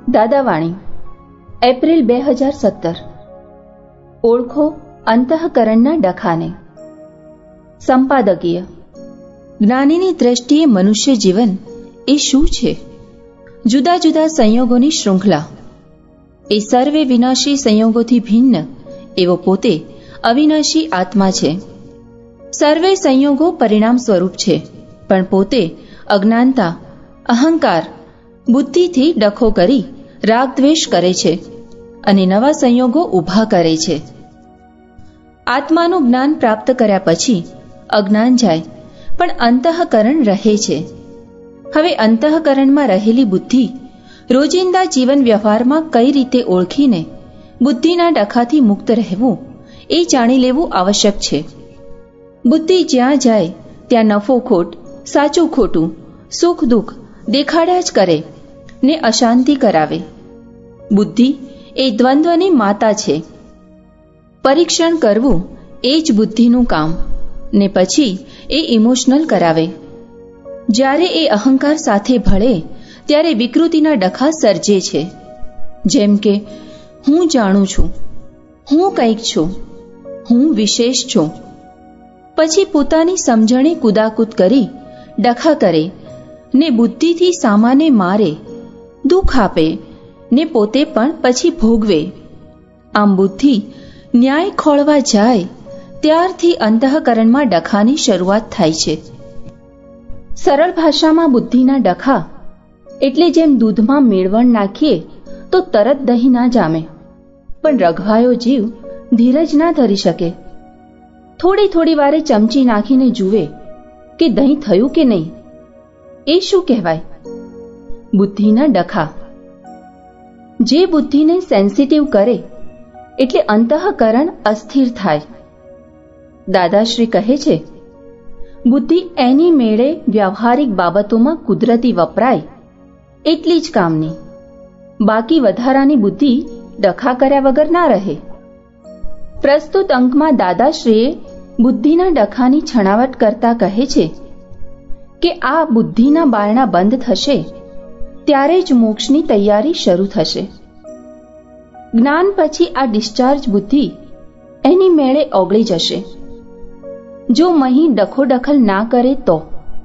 દાદાવાણી April 2017. ઓળખો અંતઃકરણના ડખાને. સંપાદકીય. જ્ઞાનીની દ્રષ્ટિએ મનુષ્ય જીવન એ શું છે? જુદા જુદા સંયોગોની શૃંખલા. એ સર્વે વિનાશી સંયોગોથી ભિન્ન એવો પોતે અવિનાશી આત્મા છે. સર્વે સંયોગો પરિણામ સ્વરૂપ છે, પણ પોતે અજ્ઞાનતા, અહંકાર, બુદ્ધિથી ડખો કરી રાગદ્વેષ કરે છે અને નવા સંયોગો ઊભા કરે છે. આત્માનું જ્ઞાન પ્રાપ્ત કર્યા પછી અજ્ઞાન જાય, પણ અંતઃકરણ રહે છે. હવે અંતઃકરણમાં રહેલી બુદ્ધિ રોજિંદા જીવન વ્યવહારમાં કઈ રીતે ઓળખીને બુદ્ધિના ડખાથી મુક્ત રહેવું એ જાણી લેવું આવશ્યક છે. બુદ્ધિ જ્યાં જાય ત્યાં નફો ખોટ, સાચું ખોટું, સુખ દુઃખ દેખાડ્યા જ કરે ને અશાંતિ કરાવે. બુદ્ધિ એ દ્વંદ્વની માતા છે. પરીક્ષણ કરવું એ જ બુદ્ધિનું કામ, ને પછી એ ઇમોશનલ કરાવે. જ્યારે એ અહંકાર સાથે ભળે ત્યારે વિકૃતિના ડખા સર્જે છે. જેમ કે હું જાણું છું, હું કંઈક છું, હું વિશેષ છું. પછી પોતાની સમજણે કુદાકૂદ કરી ડખા કરે ને બુદ્ધિથી સામાને મારે, દુઃખ આપે ને પોતે પણ પછી ભોગવે. આમ બુદ્ધિ ન્યાય ખોળવા જાય ત્યારથી અંતઃકરણમાં ડખાની શરૂઆત થાય છે. સરળ ભાષામાં બુદ્ધિના ડખા એટલે જેમ દૂધમાં મેળવણ નાખીએ તો તરત દહીં ના જામે, પણ રઘવાયો જીવ ધીરજ ના ધરી શકે. થોડી થોડી વારે ચમચી નાખીને જુએ કે દહીં થયું કે નહીં. એ શું કહેવાય? બુદ્ધિના ડખા. જે બુદ્ધિને સેન્સિટિવ કરે એટલે અંતઃકરણ અસ્થિર થાય. દાદાશ્રી કહે છે, બુદ્ધિ એની મેળે વ્યવહારિક બાબતોમાં કુદરતી વપરાય એટલી જ કામની, બાકી વધારાની બુદ્ધિ ડખા કર્યા વગર ના રહે. પ્રસ્તુત અંકમાં દાદાશ્રીએ બુદ્ધિના ડખાની છણાવટ કરતા કહે છે કે આ બુદ્ધિના બારણા બંધ થશે ત્યારે જ મોક્ષની તૈયારી શરૂ થશે. જ્ઞાન પછી આ ડિસ્ચાર્જ બુદ્ધિ એની મેળે ઓગળી જશે. જો મહી ડખોડખલ ના કરે તો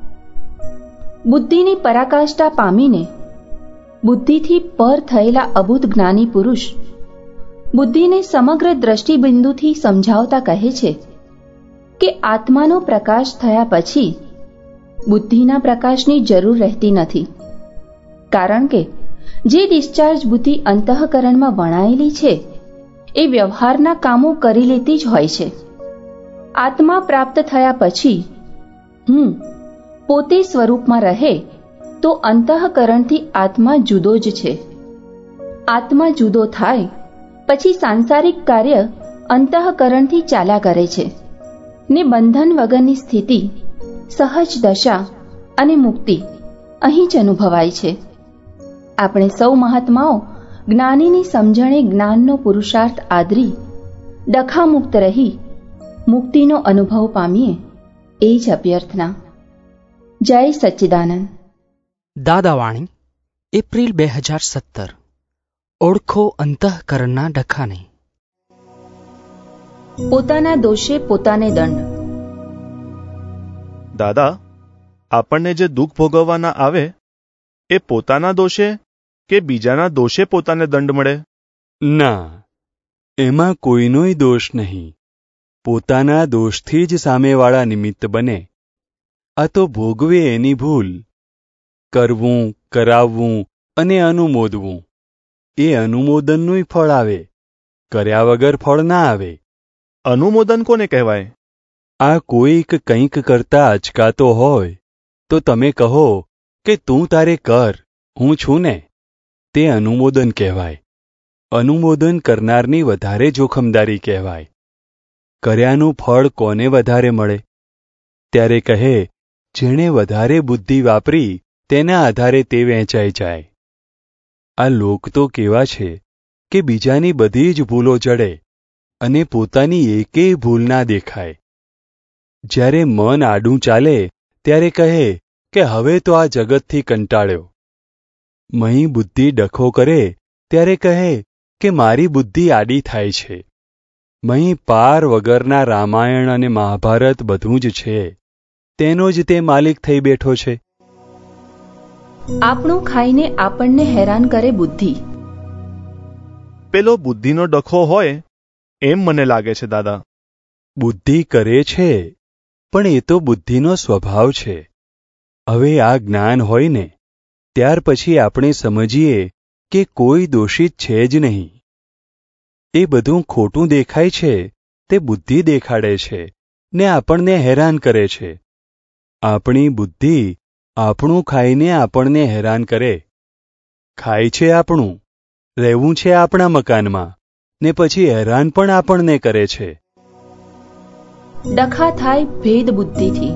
બુદ્ધિની પરાકાષ્ઠા પામીને બુદ્ધિથી પર થયેલા અબુદ્ધ જ્ઞાની પુરુષ બુદ્ધિને સમગ્ર દ્રષ્ટિબિંદુથી સમજાવતા કહે છે કે આત્માનો પ્રકાશ થયા પછી બુદ્ધિના પ્રકાશની જરૂર રહેતી નથી. કારણ કે જે ડિસ્ચાર્જ બુદ્ધિ અંતઃકરણમાં વણાયેલી છે એ વ્યવહારના કામો કરી લેતી જ હોય છે. આત્મા પ્રાપ્ત થયા પછી હું પોતે સ્વરૂપમાં રહે તો અંતઃકરણથી આત્મા જુદો જ છે. આત્મા જુદો થાય પછી સાંસારિક કાર્ય અંતઃકરણથી ચાલ્યા કરે છે ને બંધન વગરની સ્થિતિ, સહજ દશા અને મુક્તિ અહીં જ અનુભવાય છે. આપણે સૌ મહાત્માઓ જ્ઞાનીની સમજણે જ્ઞાનનો પુરુષાર્થ આદરી ડખામુક્ત રહી મુક્તિનો અનુભવ પામીએ એ જ અભ્યર્થના. જય સચ્ચિદાનંદ. દાદાવાણી એપ્રિલ 2017. ઓળખો અંતઃકરણના ડખાને. પોતાના દોષે પોતાને દંડ. દાદા, આપણને જે દુઃખ ભોગવવાના આવે એ પોતાના દોષે કે બીજાના દોષે પોતાને દંડ મળે? ના, એમાં કોઈનોય દોષ નહીં. પોતાના દોષથી જ સામેવાળા નિમિત્ત બને. આ તો ભોગવે એની ભૂલ. કરવું, કરાવવું અને અનુમોદવું એ અનુમોદનનું ફળ આવે. કર્યા વગર ફળ ના આવે. અનુમોદન કોને કહેવાય? આ કોઈક કંઈક કરતા અચકાતો હોય તો તમે કહો કે તું તારે કર, હું છું ને, તે અનુમોદન કહેવાય. અનુમોદન કરનારની વધારે જોખમદારી કહેવાય. કર્યાનું ફળ કોને વધારે મળે? ત્યારે કહે, જેણે વધારે બુદ્ધિ વાપરી તેના આધારે તે વહેંચાઈ જાય. આ લોક તો કેવા છે કે બીજાની બધી જ ભૂલો જડે અને પોતાની એકેય ભૂલ ના દેખાય. જ્યારે મન આડું ચાલે ત્યારે કહે કે હવે તો આ જગતથી કંટાળ્યો. મહી બુદ્ધિ ડખો કરે ત્યારે કહે કે મારી બુદ્ધિ આડી થાય છે. મહી પાર વગરના રામાયણ અને મહાભારત બધું જ છે, તેનો જ તે માલિક થઈ બેઠો છે. આપણું ખાઈને આપણને હેરાન કરે બુદ્ધિ. પેલો બુદ્ધિનો ડખો હોય એમ મને લાગે છે દાદા. બુદ્ધિ કરે છે, પણ એ તો બુદ્ધિનો સ્વભાવ છે. હવે આ જ્ઞાન હોય ને ત્યાર પછી આપણે સમજીએ કે કોઈ દોષિત છે જ નહીં. એ બધું ખોટું દેખાય છે તે બુદ્ધિ દેખાડે છે ને આપણને હેરાન કરે છે. આપણી બુદ્ધિ આપણું ખાઈને આપણને હેરાન કરે. ખાય છે આપણું, રહેવું છે આપણા મકાનમાં, ને પછી હેરાન પણ આપણને કરે છે. ડખા થાય ભેદ બુદ્ધિથી.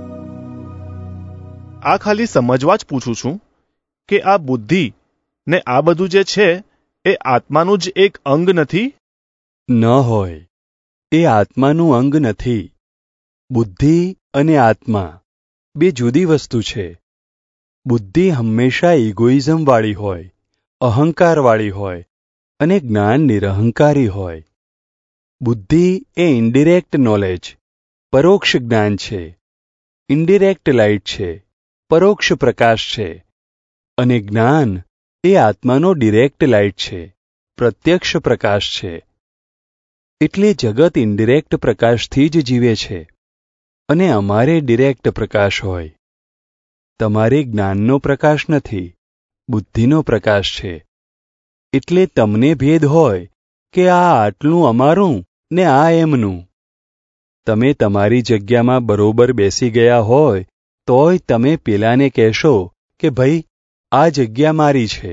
આ ખાલી સમજવા જ પૂછું છું કે આ બુદ્ધિ ને આ બધું જે છે એ આત્માનું જ એક અંગ નથી? ન હોય, એ આત્માનું અંગ નથી. બુદ્ધિ અને આત્મા બે જુદી વસ્તુ છે. બુદ્ધિ હંમેશા ઇગોઇઝમવાળી હોય, અહંકારવાળી હોય, અને જ્ઞાન નિરહંકારી હોય. બુદ્ધિ એ ઇન્ડિરેક્ટ નોલેજ, પરોક્ષ જ્ઞાન છે. ઇન્ડિરેક્ટ લાઇટ છે, પરોક્ષ પ્રકાશ છે. અને જ્ઞાન એ આત્માનો ડિરેક્ટ લાઇટ છે, પ્રત્યક્ષ પ્રકાશ છે. એટલે જગત ઇન્ડિરેક્ટ પ્રકાશથી જ જીવે છે અને અમારે ડિરેક્ટ પ્રકાશ હોય. તમારે જ્ઞાનનો પ્રકાશ નથી, બુદ્ધિનો પ્રકાશ છે. એટલે તમને ભેદ હોય કે આ આટલું અમારું ને આ એમનું. તમે તમારી જગ્યામાં બરોબર બેસી ગયા હોય તોય તમે પેલાને કહેશો કે ભાઈ આ જગ્યા મારી છે.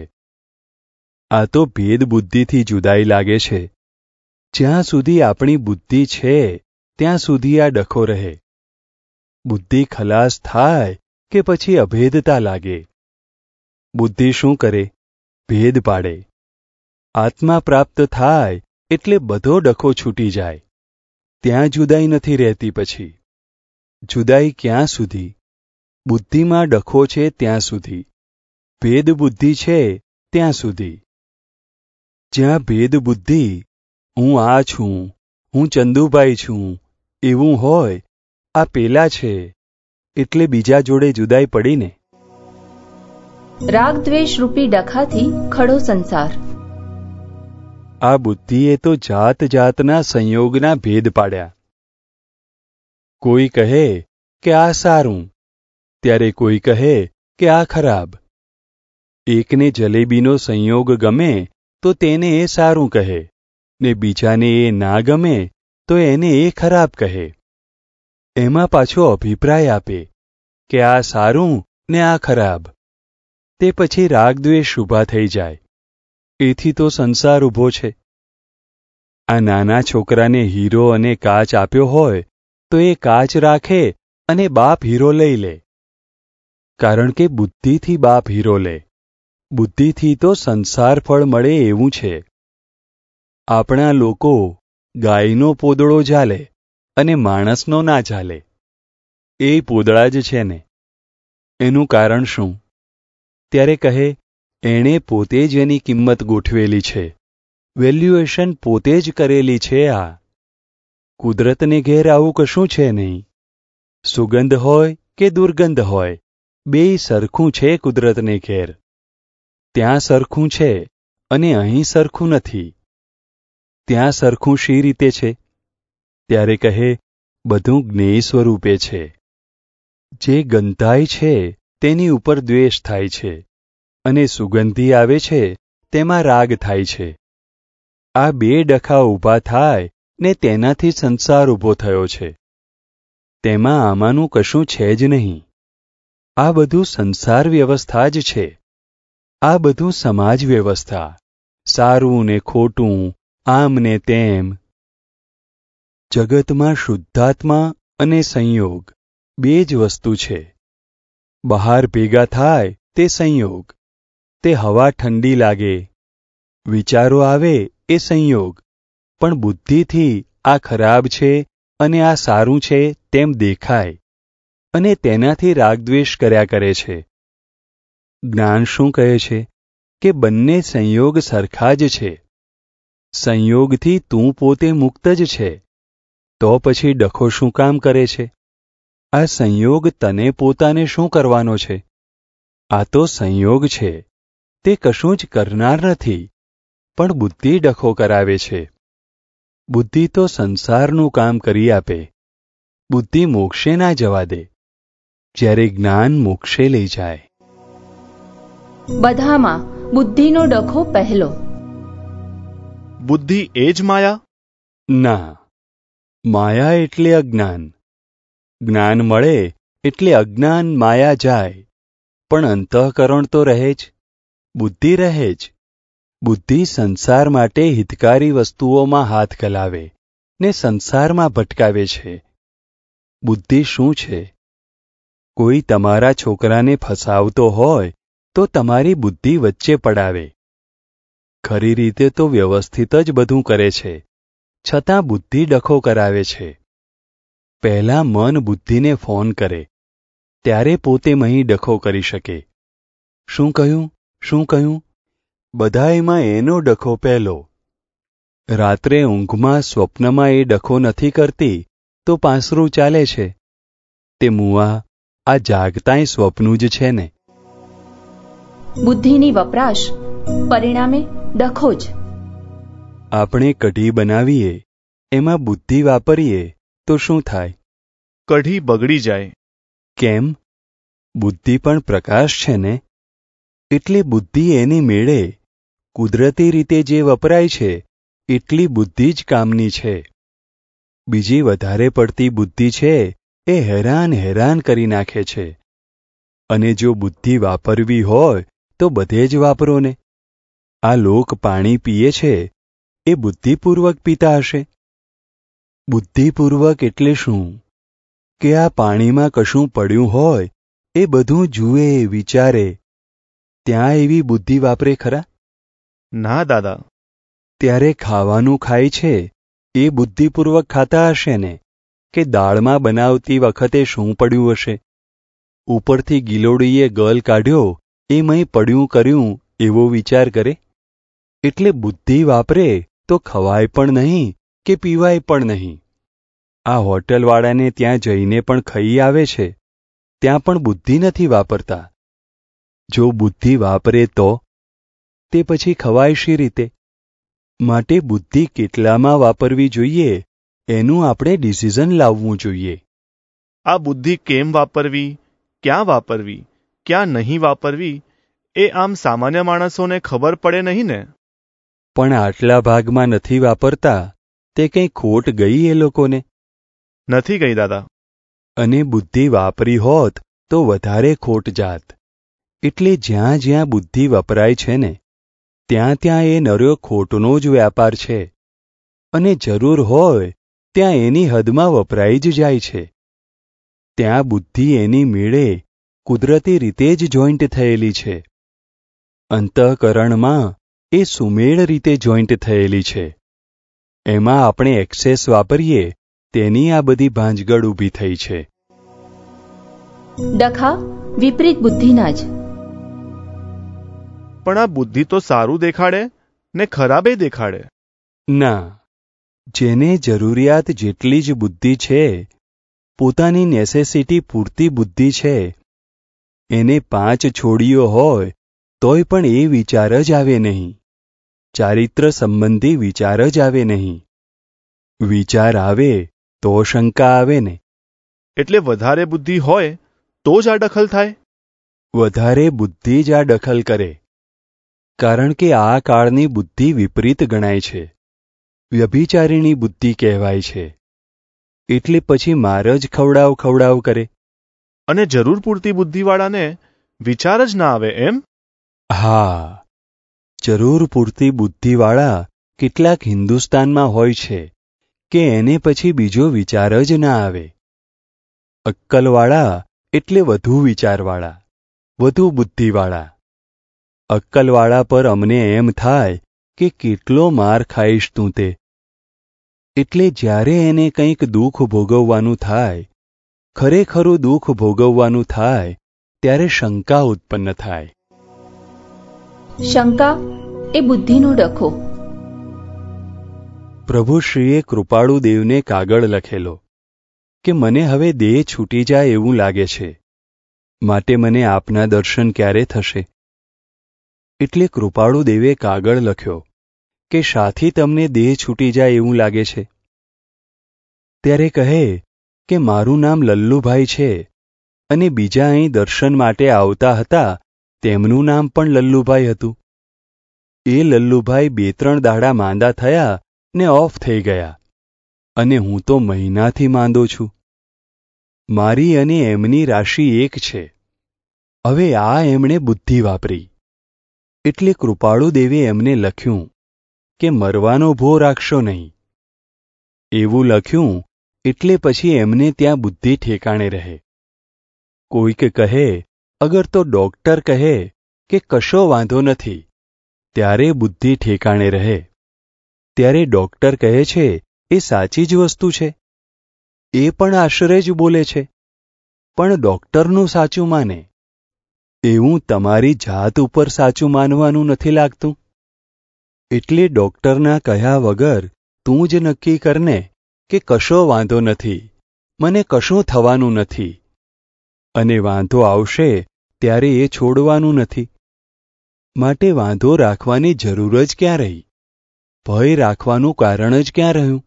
આ તો ભેદ બુદ્ધિથી જુદાઈ લાગે છે. જ્યાં સુધી આપણી બુદ્ધિ છે ત્યાં સુધી આ ડખો રહે. બુદ્ધિ ખલાસ થાય કે પછી અભેદતા લાગે. બુદ્ધિ શું કરે? ભેદ પાડે. આત્મા પ્રાપ્ત થાય એટલે બધો ડખો છૂટી જાય. ત્યાં જુદાઈ નથી રહેતી. પછી જુદાઈ ક્યાં સુધી? બુદ્ધિમાં ડખો છે ત્યાં સુધી, ભેદ બુદ્ધિ છે ત્યાં સુધી. જ્યાં ભેદ બુદ્ધિ, હું આ છું, હું ચંદુભાઈ છું, એવું હોય, આ પેલા છે એટલે બીજા જોડે જુદાઈ પડીને. રાગ દ્વેષ રૂપી ડખાથી ખડો સંસાર. આ બુદ્ધિએ તો જાત જાતના સંયોગના ભેદ પાડ્યા. કોઈ કહે કે આ સારું, ત્યારે કોઈ કહે કે આ ખરાબ. એકને જલેબીનો સંયોગ ગમે તો તેને એ સારું કહે, ને બીજાને એ ના ગમે તો એને એ ખરાબ કહે. એમાં પાછો અભિપ્રાય આપે કે આ સારું ને આ ખરાબ. તે પછી રાગદ્વેષ ઊભા થઈ જાય. એથી તો સંસાર ઊભો છે. આ નાના છોકરાને હીરો અને કાચ આપ્યો હોય તો એ કાચ રાખે અને બાપ હીરો લઈ લે. કારણ કે બુદ્ધિથી બાપ હીરો લે. બુદ્ધિથી તો સંસાર ફળ મળે એવું છે. આપણા લોકો ગાયનો પોદળો ઝાલે અને માણસનો ના ઝાલે. એ પોદળા જ છે ને. એનું કારણ શું? ત્યારે કહે એણે પોતે જ એની કિંમત ગોઠવેલી છે, વેલ્યુએશન પોતે જ કરેલી છે. આ કુદરતને ઘેર આવું કશું છે નહીં. સુગંધ હોય કે દુર્ગંધ હોય, બેય સરખું છે કુદરતને ઘેર. ત્યાં સરખું છે અને અહીં સરખું નથી. ત્યાં સરખું શી રીતે છે? ત્યારે કહે બધું જ્ઞેય સ્વરૂપે છે. જે ગંધાય છે તેની ઉપર દ્વેષ થાય છે, અને સુગંધી આવે છે તેમાં રાગ થાય છે. આ બે ડખા ઊભા થાય ને તેનાથી સંસાર ઊભો થયો છે. તેમાં આમાંનું કશું છે જ નહીં. આ બધું સંસાર વ્યવસ્થા જ છે. આ બધું સમાજ વ્યવસ્થા, સારું ને ખોટું, આમ ને તેમ. જગતમાં શુદ્ધાત્મા અને સંયોગ બે જ વસ્તુ છે. બહાર ભેગા થાય તે સંયોગ. તે હવા ઠંડી લાગે, વિચારો આવે એ સંયોગ. પણ બુદ્ધિથી આ ખરાબ છે અને આ સારું છે તેમ દેખાય, અને તેનાથી રાગદ્વેષ કર્યા કરે છે. જ્ઞાન શું કહે છે? કે બંને સંયોગ સરખા જ છે. સંયોગથી તું પોતે મુક્ત જ છે, તો પછી ડખો શું કામ કરે છે? આ સંયોગ તને પોતાને શું કરવાનો છે? આ તો સંયોગ છે, તે કશું જ કરનાર નથી, પણ બુદ્ધિ ડખો કરાવે છે. બુદ્ધિ તો સંસારનું કામ કરી આપે. બુદ્ધિ મોક્ષે ના જવા દે, જ્યારે જ્ઞાન મોક્ષે લઈ જાય. બધામાં બુદ્ધિનો ડખો પહેલો. બુદ્ધિ એ જ માયા? ના, માયા એટલે અજ્ઞાન. જ્ઞાન મળે એટલે અજ્ઞાન માયા જાય, પણ અંતઃકરણ તો રહે જ, બુદ્ધિ રહે જ. બુદ્ધિ સંસાર માટે હિતકારી વસ્તુઓમાં હાથ ગલાવે ને સંસારમાં ભટકાવે છે. બુદ્ધિ શું છે? કોઈ તમારા છોકરાને ફસાવતો હોય તો તમારી બુદ્ધિ વચ્ચે પડાવે. ખરી રીતે તો વ્યવસ્થિત જ બધું કરે છે, છતાં બુદ્ધિ ડખો કરાવે છે. પહેલા મન બુદ્ધિને ફોન કરે, ત્યારે પોતે મહી ડખો કરી શકે. શું કહ્યું, શું કહ્યું? બધાયમાં એનો ડખો પહેલો. રાત્રે ઊંઘમાં સ્વપ્નમાં એ ડખો નથી કરતી તો પાંસરું ચાલે છે. તે મુઆ, આ જાગતાંય સ્વપ્નું જ છે ને. બુદ્ધિની વપરાશ પરિણામે ડખો જ. આપણે કઢી બનાવીએ, એમાં બુદ્ધિ વાપરીએ તો શું થાય? કઢી બગડી જાય. કેમ? બુદ્ધિ પણ પ્રકાશ છે ને. એટલે બુદ્ધિ એની મેળે કુદરતી રીતે જે વપરાય છે એટલી બુદ્ધિ જ કામની છે. બીજી વધારે પડતી બુદ્ધિ છે એ હેરાન કરી નાખે છે. અને જો બુદ્ધિ વાપરવી હોય તો બધે જ વાપરો ને. આ લોક પાણી પીએ છે એ બુદ્ધિપૂર્વક પીતા હશે. બુદ્ધિપૂર્વક એટલે શું? કે આ પાણીમાં કશું પડ્યું હોય એ બધું જુએ, વિચારે. ત્યાં એવી બુદ્ધિ વાપરે ખરા? ના દાદા. ત્યારે ખાવાનું ખાય છે એ બુદ્ધિપૂર્વક ખાતા હશે ને? કે દાળમાં બનાવતી વખતે શું પડ્યું હશે? ઉપરથી ગિલોડીએ ગલ કાઢ્યો એ મય પડ્યું કર્યું એવો વિચાર કરે? એટલે બુદ્ધિ વાપરે તો ખવાય પણ નહીં કે પીવાય પણ નહીં. આ હોટલવાળાને ત્યાં જઈને પણ ખાઈ આવે છે, ત્યાં પણ બુદ્ધિ નથી વાપરતા. જો બુદ્ધિ વાપરે તો તે પછી ખવાય શી રીતે? માટે બુદ્ધિ કેટલામાં વાપરવી જોઈએ એનું આપણે ડિસિઝન લાવવું જોઈએ. આ બુદ્ધિ કેમ વાપરવી, ક્યાં વાપરવી, ક્યાં નહીં વાપરવી, એ આમ સામાન્ય માણસોને ખબર પડે નહીં ને. પણ આટલા ભાગમાં નથી વાપરતા તે કંઈ ખોટ ગઈ એ લોકોને? નથી ગઈ દાદા. અને બુદ્ધિ વાપરી હોત તો વધારે ખોટ જાત. એટલે જ્યાં જ્યાં બુદ્ધિ વપરાય છે ને ત્યાં ત્યાં એ નર્યો ખોટનો જ વ્યાપાર છે. અને જરૂર હોય ત્યાં એની હદમાં વપરાઈ જ જાય છે. ત્યાં બુદ્ધિ એની મેળે કુદરતી રીતે જ જોઈન્ટ થયેલી છે. અંતઃકરણમાં એ સુમેળ રીતે જોઈન્ટ થયેલી છે. એમાં આપણે એક્સેસ વાપરીએ તેની આ બધી ભાંજગડ ઊભી થઈ છે. ડખા વિપરીત બુદ્ધિના જ. પણ આ બુદ્ધિ તો સારું દેખાડે ને ખરાબે દેખાડે. ના, જેને જરૂરિયાત જેટલી જ બુદ્ધિ છે, પોતાની નેસેસિટી પૂરતી બુદ્ધિ છે, એને 5 છોડીઓ હોય તોય પણ એ વિચાર જ આવે નહીં. ચારિત્ર સંબંધી વિચાર જ આવે નહીં. વિચાર આવે તો શંકા આવે ને. એટલે વધારે બુદ્ધિ હોય તો જ આ દખલ થાય. વધારે બુદ્ધિ જ આ દખલ કરે. કારણ કે આ કાળની બુદ્ધિ વિપરીત ગણાય છે. વ્યભિચારીણી બુદ્ધિ કહેવાય છે. એટલે પછી માર જ ખવડાવ કરે. અને જરૂર પૂરતી બુદ્ધિવાળાને વિચાર જ ના આવે એમ? હા, જરૂર પૂરતી બુદ્ધિવાળા કેટલાક હિન્દુસ્તાનમાં હોય છે કે એને પછી બીજો વિચાર જ ના આવે. અક્કલવાળા એટલે વધુ વિચારવાળા, વધુ બુદ્ધિવાળા. અક્કલવાળા પર અમને એમ થાય કે કેટલો માર ખાઈશ તું તે. એટલે જ્યારે એને કંઈક દુઃખ ભોગવવાનું થાય, ખરેખરું દુઃખ ભોગવવાનું થાય, ત્યારે શંકા ઉત્પન્ન થાય. શંકા એ બુદ્ધિનો ડખો. પ્રભુશ્રીએ કૃપાળુ દેવને કાગળ લખેલો કે મને હવે દેહ છૂટી જાય એવું લાગે છે, માટે મને આપના દર્શન ક્યારે થશે? એટલે કૃપાળુ દેવે કાગળ લખ્યો કે શાથી તમને દેહ છૂટી જાય એવું લાગે છે? ત્યારે કહે કે મારું નામ લલ્લુભાઈ છે અને બીજા અહીં દર્શન માટે આવતા હતા તેમનું નામ પણ લલ્લુભાઈ હતું. એ લલ્લુભાઈ 2-3 દાડા માંદા થયા ને ઓફ થઈ ગયા અને હું તો મહિનાથી માંદો છું. મારી અને એમની રાશિ એક છે. હવે આ એમણે બુદ્ધિ વાપરી એટલે કૃપાળુ દેવે એમને લખ્યું કે મરવાનો ભો રાખશો નહીં. એવું લખ્યું એટલે પછી એમને ત્યાં બુદ્ધિ ઠેકાણે રહે. કોઈક કહે અગર તો ડોક્ટર કહે કે કશો વાંધો નથી, ત્યારે બુદ્ધિ ઠેકાણે રહે. ત્યારે ડોક્ટર કહે છે એ સાચી જ વસ્તુ છે, એ પણ આશરે જ બોલે છે, પણ ડોક્ટરનું સાચું માને. એવું તમારી જાત ઉપર સાચું માનવાનું નથી લાગતું? એટલે ડોક્ટરના કહ્યા વગર તું જ નક્કી કરને કે કશો વાંધો નથી, મને કશું થવાનું નથી, અને વાંધો આવશે ત્યારે એ છોડવાનું નથી. માટે વાંધો રાખવાની જરૂર જ ક્યાં રહી? ભય રાખવાનું કારણ જ ક્યાં રહ્યું?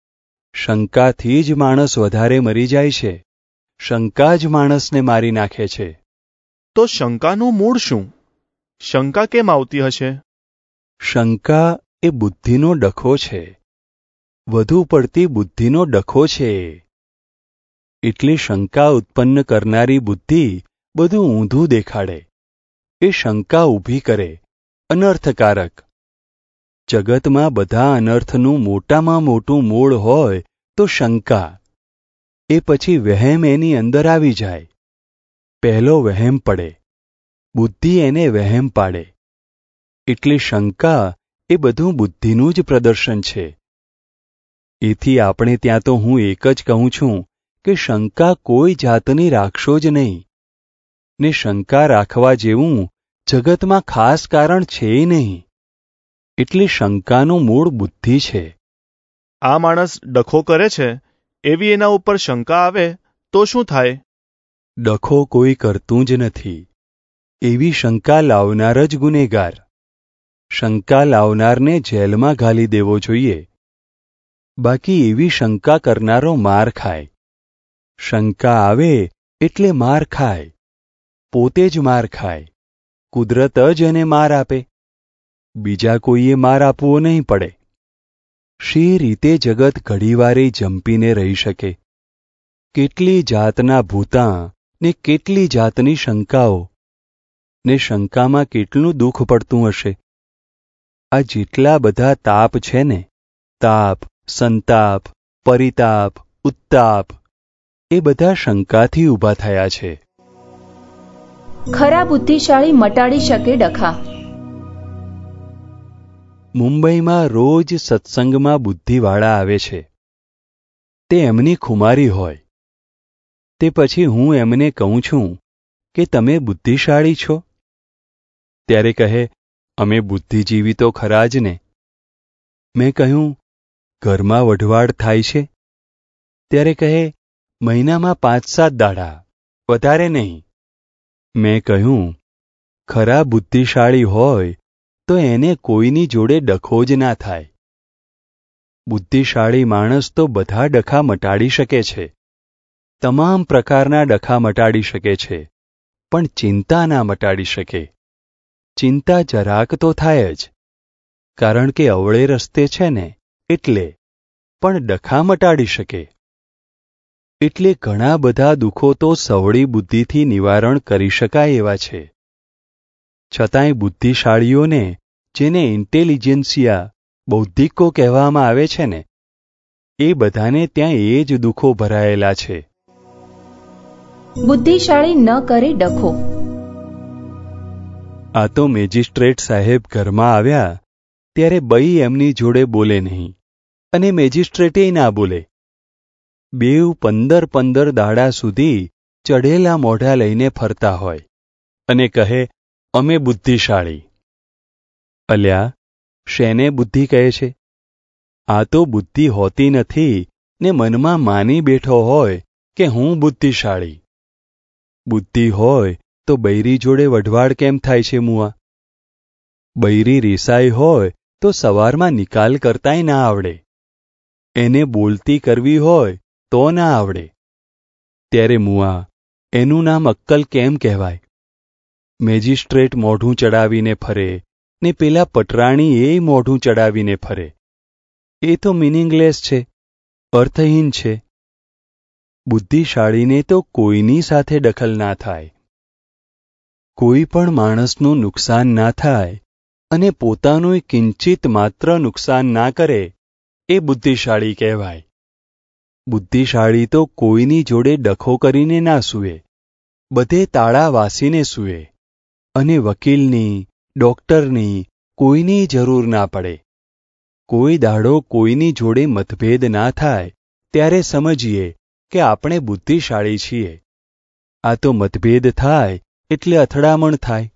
શંકાથી જ માણસ વધારે મરી જાય છે. શંકા જ માણસને મારી નાખે છે. તો શંકાનું મૂળ શું? શંકા કેમ આવતી હશે? શંકા એ બુદ્ધિનો ડખો છે. વધુ પડતી બુદ્ધિનો ડખો છે. એટલે શંકા ઉત્પન્ન કરનારી બુદ્ધિ બધું ઊંધું દેખાડે. એ શંકા ઊભી કરે, અનર્થકારક. જગતમાં બધા અનર્થનું મોટામાં મોટું મૂળ હોય તો શંકા. એ પછી વહેમ એની અંદર આવી જાય. પહેલો વહેમ પડે, બુદ્ધિ એને વહેમ પાડે. એટલે શંકા એ બધું બુદ્ધિનું જ પ્રદર્શન છે. એથી આપણે ત્યાં તો હું એક જ કહું છું કે શંકા કોઈ જાતની રાખશો જ નહીં. ને શંકા રાખવા જેવું જગતમાં ખાસ કારણ છે નહીં. એટલે શંકાનું મૂળ બુદ્ધિ છે. આ માણસ ડખો કરે છે એવી એના ઉપર શંકા આવે તો શું થાય? ડખો કોઈ કરતું જ નથી, એવી શંકા લાવનાર જ ગુનેગાર. શંકા લાવનારને જેલમાં ઘાલી દેવો જોઈએ. બાકી એવી શંકા કરનારો માર ખાય. શંકા આવે એટલે માર ખાય. પોતે જ માર ખાય. કુદરત જ એને માર આપે. બીજા કોઈએ માર આપવો નહીં પડે. શી રીતે જગત ઘડીવારે જંપીને રહી શકે? કેટલી જાતના ભૂતાં ને કેટલી જાતની શંકાઓ, ને શંકામાં કેટલું દુઃખ પડતું હશે. આ જેટલા બધા તાપ છે ને, તાપ, સંતાપ, પરિતાપ, ઉત્તાપ, એ બધા શંકાથી ઊભા થયા છે. ખરા બુદ્ધિશાળી મટાડી શકે ડખા. મુંબઈમાં રોજ સત્સંગમાં બુદ્ધિવાળા આવે છે. તે એમની ખુમારી હોય. તે પછી હું એમને કહું છું કે તમે બુદ્ધિશાળી છો? ત્યારે કહે અમે બુદ્ધિજીવી તો ખરા જ ને. મેં કહ્યું ઘરમાં વઢવાડ થાય છે? ત્યારે કહે મહિનામાં 5-7 દાડા, વધારે નહીં. મેં કહ્યું ખરા બુદ્ધિશાળી હોય તો એને કોઈની જોડે ડખો જ ના થાય. બુદ્ધિશાળી માણસ તો બધા ડખા મટાડી શકે છે. તમામ પ્રકારના ડખા મટાડી શકે છે, પણ ચિંતા ના મટાડી શકે. ચિંતા જરાક તો થાય જ, કારણ કે અવળે રસ્તે છે ને એટલે. પણ ડખા મટાડી શકે. એટલે ઘણા બધા દુઃખો તો સવળી બુદ્ધિથી નિવારણ કરી શકાય એવા છે. છતાંય બુદ્ધિશાળીઓને, જેને ઇન્ટેલિજન્સિયા, બૌદ્ધિકો કહેવામાં આવે છે ને, એ બધાને ત્યાં એ જ દુઃખો ભરાયેલા છે. બુદ્ધિશાળી ન કરે ડખો. આ તો મેજિસ્ટ્રેટ સાહેબ ઘરમાં આવ્યા ત્યારે બઈ એમની જોડે બોલે નહીં અને મેજિસ્ટ્રેટે ના બોલે. બેઉ 15 દાડા સુધી ચઢેલા મોઢા લઈને ફરતા હોય અને કહે અમે બુદ્ધિશાળી. અલ્યા, શેને બુદ્ધિ કહે છે? આ તો બુદ્ધિ હોતી નથી ને મનમાં માની બેઠો હોય કે હું બુદ્ધિશાળી. બુદ્ધિ હોય તો બૈરી જોડે વઢવાડ કેમ થાય છે મુઆ? બૈરી રીસાઈ હોય તો સવારમાં નિકાલ કરતાંય ના આવડે. એને બોલતી કરવી હોય તો ના આવડે. ત્યારે મુઆ, એનું નામ અક્કલ કેમ કહેવાય? મેજિસ્ટ્રેટ મોઢું ચડાવીને ફરે ને પેલા પટરાણી એ મોઢું ચડાવીને ફરે. એ તો મિનિંગલેસ છે, અર્થહીન છે. બુદ્ધિશાળીને તો કોઈની સાથે દખલ ના થાય, કોઈ પણ માણસનું નુકસાન ના થાય અને પોતાનું કિંચિત માત્ર નુકસાન ના કરે, એ બુદ્ધિશાળી કહેવાય. બુદ્ધિશાળી તો કોઈની જોડે ડખો કરીને ના સૂવે, બધે તાળા વાસીને સૂવે અને વકીલની, ડોક્ટરની કોઈની જરૂર ના પડે. કોઈ દાડો કોઈની જોડે મતભેદ ના થાય ત્યારે સમજીએ કે આપણે બુદ્ધિશાળી છીએ. આ તો મતભેદ થાય એટલે અથડામણ થાય.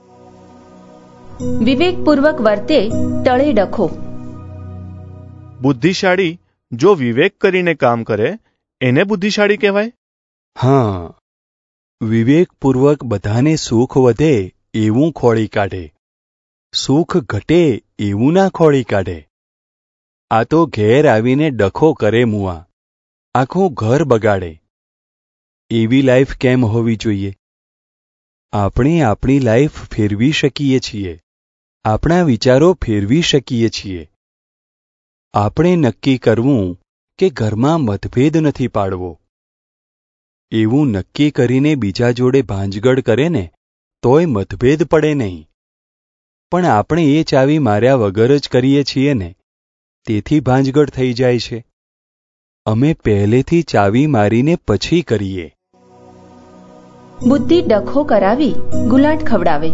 વિવેકપૂર્વક વર્તે ટળે ડખો. બુદ્ધિશાળી જો વિવેક કરીને કામ કરે એને બુદ્ધિશાળી કહેવાય? હા, વિવેકપૂર્વક બધાને સુખ વધે એવું ખોળી કાઢે, સુખ ઘટે એવું ના ખોળી કાઢે. આ તો ઘેર આવીને ડખો કરે મુઆ, આખું ઘર બગાડે. એવી લાઈફ કેમ હોવી જોઈએ? આપણે આપણી લાઈફ ફેરવી શકીએ છીએ, આપણા વિચારો ફેરવી શકીએ છીએ. આપણે નક્કી કરવું કે ઘરમાં મતભેદ નથી પાડવો. એવું નક્કી કરીને બીજા જોડે ભાંજગડ કરે ને તોય મતભેદ પડે નહીં. પણ આપણે એ ચાવી માર્યા વગર જ કરીએ છીએ ને, તેથી ભાંજગડ થઈ જાય છે. અમે પહેલેથી ચાવી મારીને પછી કરીએ. બુદ્ધિ ડખો કરાવી ગુલાટ ખવડાવે.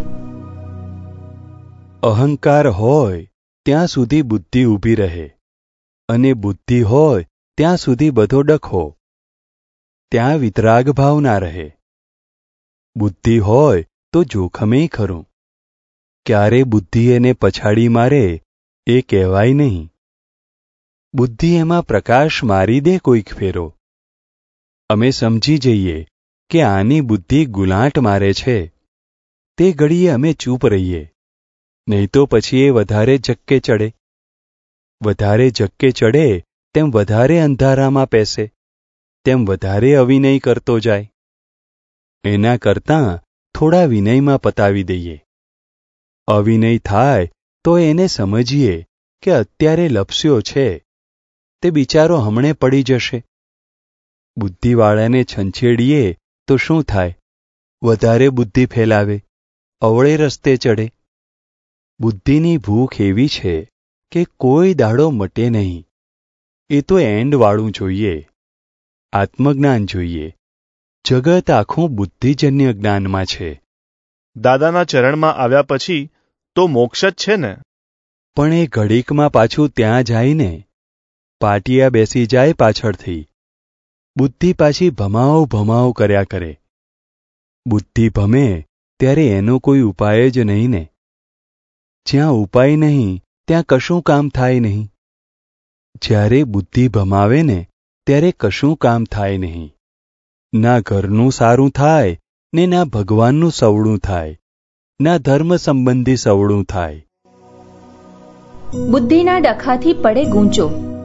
અહંકાર હોય ત્યાં સુધી બુદ્ધિ ઊભી રહે અને બુદ્ધિ હોય ત્યાં સુધી બધો ડખો. ત્યાં વિતરાગ ભાવ ના રહે. બુદ્ધિ હોય તો જોખમે ખરું. ક્યારે બુદ્ધિ એને પછાડી મારે એ કહેવાય નહીં. બુદ્ધિ એમાં પ્રકાશ મારી દે કોઈક ફેરો. અમે સમજી જઈએ કે આની બુદ્ધિ ગુલાટ મારે છે, તે ઘડીએ અમે ચૂપ રહીએ. નહીં તો પછી એ વધારે જક્કે ચડે. વધારે જક્કે ચડે તેમ વધારે અંધારામાં પેસે, તેમ વધારે અવિનય કરતો જાય. એના કરતાં થોડા વિનયમાં પતાવી દઈએ. અવિનય થાય તો એને સમજીએ કે અત્યારે લપસ્યો છે, તે બિચારો હમણે પડી જશે. બુદ્ધિવાળાને છંછેડીએ તો શું થાય? વધારે બુદ્ધિ ફેલાવે, અવળે રસ્તે ચડે. બુદ્ધિની ભૂખ એવી છે કે કોઈ દાડો મટે નહીં. એ તો એન્ડવાળું જોઈએ. આત્મજ્ઞાન જોઈએ. જગત આખું બુદ્ધિજન્ય જ્ઞાનમાં છે. દાદાના ચરણમાં આવ્યા પછી તો મોક્ષ જ છે ને? પણ એ ઘડીકમાં પાછું ત્યાં જાય ને. પાટિયા બેસી જાય પાછળથી. બુદ્ધિ પાછી ભમાવ ભમાવ કર્યા કરે. બુદ્ધિ ભમે ત્યારે એનો કોઈ ઉપાય જ નહીં ને. જ્યાં ઉપાય નહીં ત્યાં કશું કામ થાય નહીં. જ્યારે બુદ્ધિ ભમાવે ને ત્યારે કશું કામ થાય નહીં. ના ઘરનું સારું થાય ને ના ભગવાનનું સવળું થાય, ના ધર્મ સંબંધી સવળું થાય. બુદ્ધિના ડખાથી પડે ગૂંચો.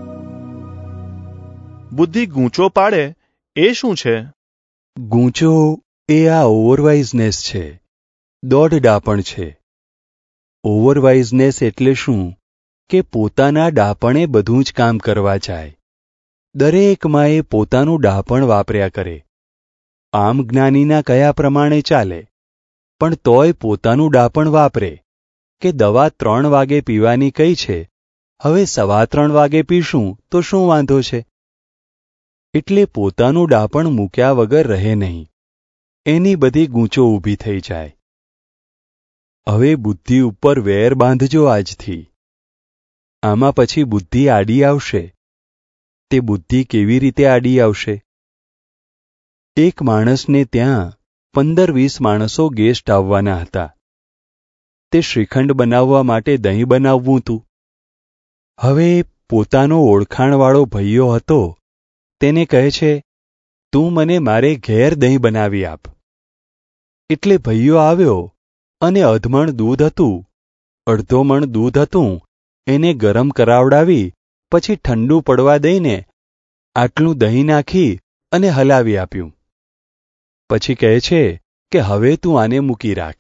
બુદ્ધિ ગૂંચો પાડે એ શું છે? ગૂંચો એ આ ઓવરવાઇઝનેસ છે, દોઢડાપણ છે. ઓવરવાઇઝનેસ એટલે શું? કે પોતાના ડાપણે બધું જ કામ કરવા જાય. દરેકમાં એ પોતાનું ડાપણ વાપર્યા કરે. આમ જ્ઞાનીના કયા પ્રમાણે ચાલે, પણ તોય પોતાનું ડાપણ વાપરે કે દવા 3 વાગે પીવાની કઈ છે, હવે 3:15 વાગે પીશું તો શું વાંધો છે? એટલે પોતાનું ડાપણ મૂક્યા વગર રહે નહીં. એની બધી ગૂંચો ઊભી થઈ જાય. હવે બુદ્ધિ ઉપર વેર બાંધજો આજથી. આમાં પછી બુદ્ધિ આડી આવશે. તે બુદ્ધિ કેવી રીતે આડી આવશે? એક માણસને ત્યાં 15-20 માણસો ગેસ્ટ આવવાના હતા. તે શ્રીખંડ બનાવવા માટે દહીં બનાવવું તું. હવે પોતાનો ઓળખાણવાળો ભૈયો હતો, તેને કહે છે, તું મને મારે ઘેર દહીં બનાવી આપ. એટલે ભૈયો આવ્યો અને અધમણ દૂધ હતું, અડધો મણ દૂધ હતું, એને ગરમ કરાવડાવી પછી ઠંડુ પડવા દઈને આટલું દહીં નાખી અને હલાવી આપ્યું. પછી કહે છે કે હવે તું આને મૂકી રાખ.